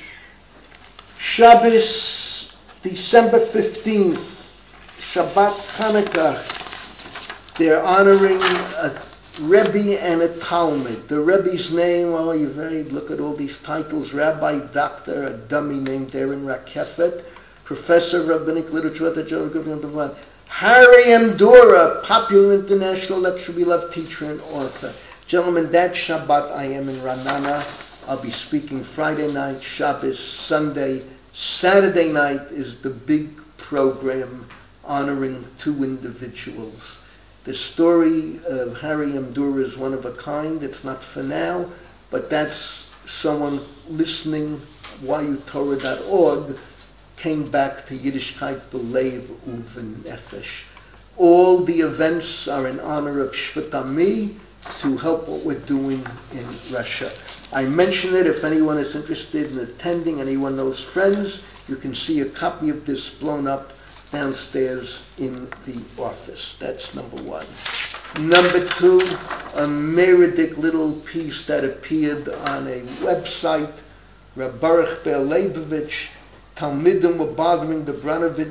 Shabbos, December 15th, Shabbat Hanukkah. They're honoring a Rebbe and a Talmud. The Rebbe's name, oh, you very look at all these titles, Rabbi Doctor, a dummy named Aaron Rakefet, Professor of Rabbinic Literature at the Journal of One. Harry Amdura, popular international lecturer, beloved teacher and author. Gentlemen, that Shabbat I am in Ranana. I'll be speaking Friday night, Shabbos, Sunday. Saturday night is the big program honoring two individuals. The story of Harry Amdura is one of a kind. It's not for now, but that's someone listening, YUTorah.org, came back to Yiddishkeit B'Lev U'V'Nefesh. All the events are in honor of Shvat Ami to help what we're doing in Russia. I mention it if anyone is interested in attending, anyone knows friends, you can see a copy of this blown up downstairs in the office. That's number one. Number two, a Meredith little piece that appeared on a website, Reb Baruch Ber Leibovich. Talmidim were bothering the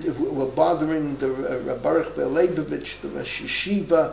Reb Baruch Ber Leibovich, the Rosh Yeshiva.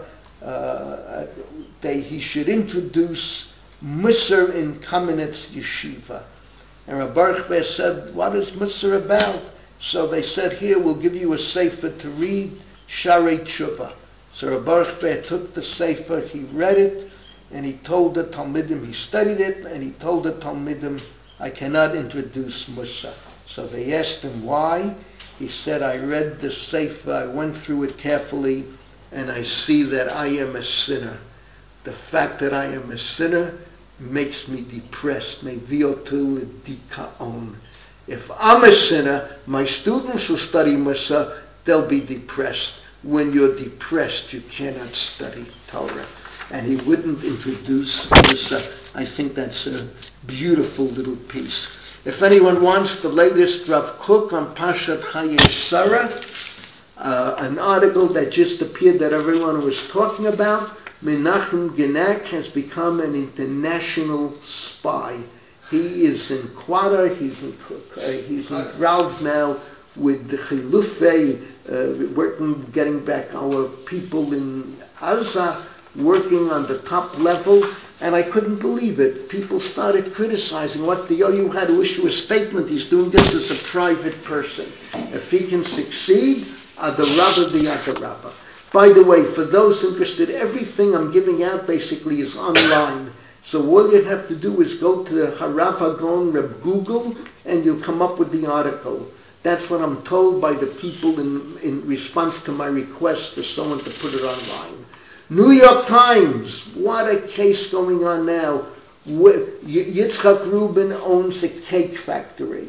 He should introduce Musar in Kamenetz Yeshiva. And Reb Baruch Ber said, what is Musar about? So they said, here, we'll give you a sefer to read, Sharei Tshuva. So Reb Baruch Ber took the sefer, he read it, and he told the Talmidim, he studied it, and he told the Talmidim, I cannot introduce Musar. So they asked him why. He said, I read the sefer, I went through it carefully, and I see that I am a sinner. The fact that I am a sinner makes me depressed. Meviotul dikaon. If I'm a sinner, my students who study Musar, they'll be depressed. When you're depressed, you cannot study Torah. And he wouldn't introduce Musar. I think that's a beautiful little piece. If anyone wants the latest Rav Kook on Pashat Chayei Sarah, an article that just appeared that everyone was talking about, Menachem Genack has become an international spy. He is in Qatar, he's in Ralph now with the Chilufei, working, getting back our people in Gaza, working on the top level, and I couldn't believe it. People started criticizing what the OU had to issue a statement. He's doing this as a private person. If he can succeed, Adarabba the Adarabba. By the way, for those interested, everything I'm giving out basically is online. So all you have to do is go to the Harav Hagon Reb Google, and you'll come up with the article. That's what I'm told by the people in response to my request for someone to put it online. New York Times, what a case going on now. Yitzchak Rubin owns a cake factory.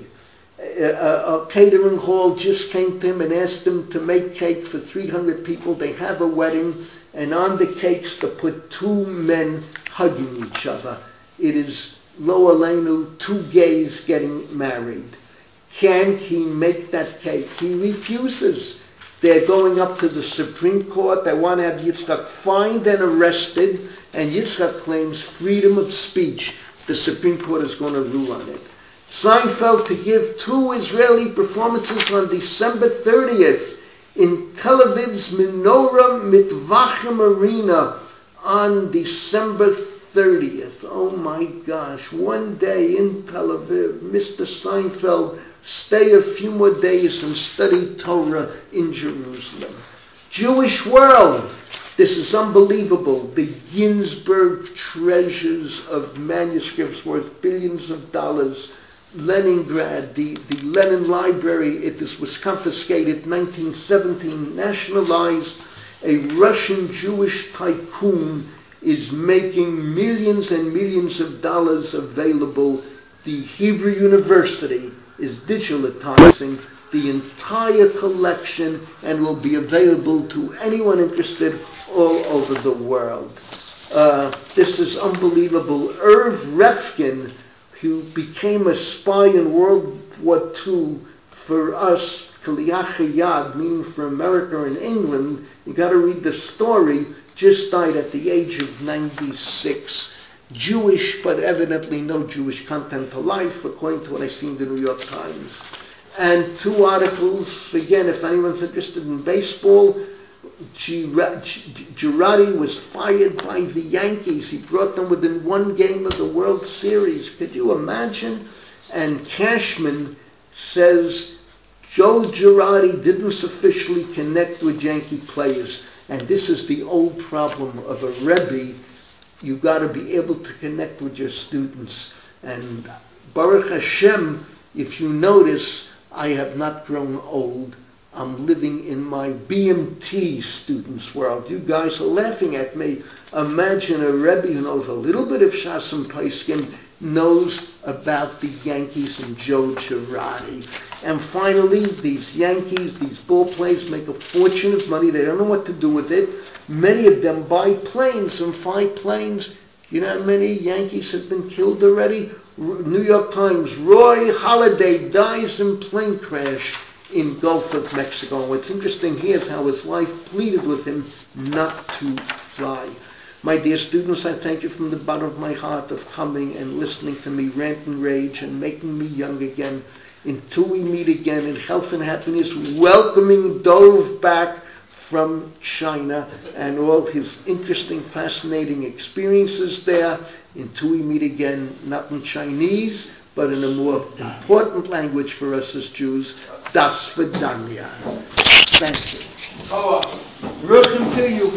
A catering hall just came to him and asked him to make cake for 300 people. They have a wedding, and on the cakes to put two men hugging each other. It is Lo Aleinu, two gays getting married. Can he make that cake? He refuses. They're going up to the Supreme Court. They want to have Yitzchak fined and arrested, and Yitzchak claims freedom of speech. The Supreme Court is going to rule on it. Seinfeld to give two Israeli performances on December 30th in Tel Aviv's Menorah Mitvachim Arena on December 30th. Oh my gosh, one day in Tel Aviv, Mr. Seinfeld, stay a few more days and study Torah in Jerusalem. Jewish World, this is unbelievable. The Ginsburg treasures of manuscripts worth billions of dollars. Leningrad, the Lenin Library, this was confiscated 1917, nationalized. A Russian Jewish tycoon is making millions and millions of dollars available. The Hebrew University is digitalizing the entire collection and will be available to anyone interested all over the world. This is unbelievable. Irv Refkin, who became a spy in World War II for us, Kaliyach Yad, meaning for America and England. You got to read the story. Just died at the age of 96. Jewish, but evidently no Jewish content to life, according to what I see in the New York Times. And 2 articles, again, if anyone's interested in baseball. Girardi was fired by the Yankees. He brought them within 1 game of the World Series. Could you imagine? And Cashman says Joe Girardi didn't sufficiently connect with Yankee players. And this is the old problem of a Rebbe. You got to be able to connect with your students. And Baruch Hashem, if you notice, I have not grown old. I'm living in my BMT students' world. You guys are laughing at me. Imagine a Rebbe who knows a little bit of Shas and Paiskim, knows about the Yankees and Joe Girardi. And finally, these Yankees, these ball players make a fortune of money. They don't know what to do with it. Many of them buy planes and fly planes. You know how many Yankees have been killed already? New York Times, Roy Halladay dies in plane crash in Gulf of Mexico. And what's interesting here is how his wife pleaded with him not to fly. My dear students, I thank you from the bottom of my heart of coming and listening to me rant and rage and making me young again. Until we meet again in health and happiness, welcoming Dove back from China and all his interesting, fascinating experiences there. Until we meet again, not in Chinese, but in a more important language for us as Jews, Das Vidanya. Thank you. Ruchim to you.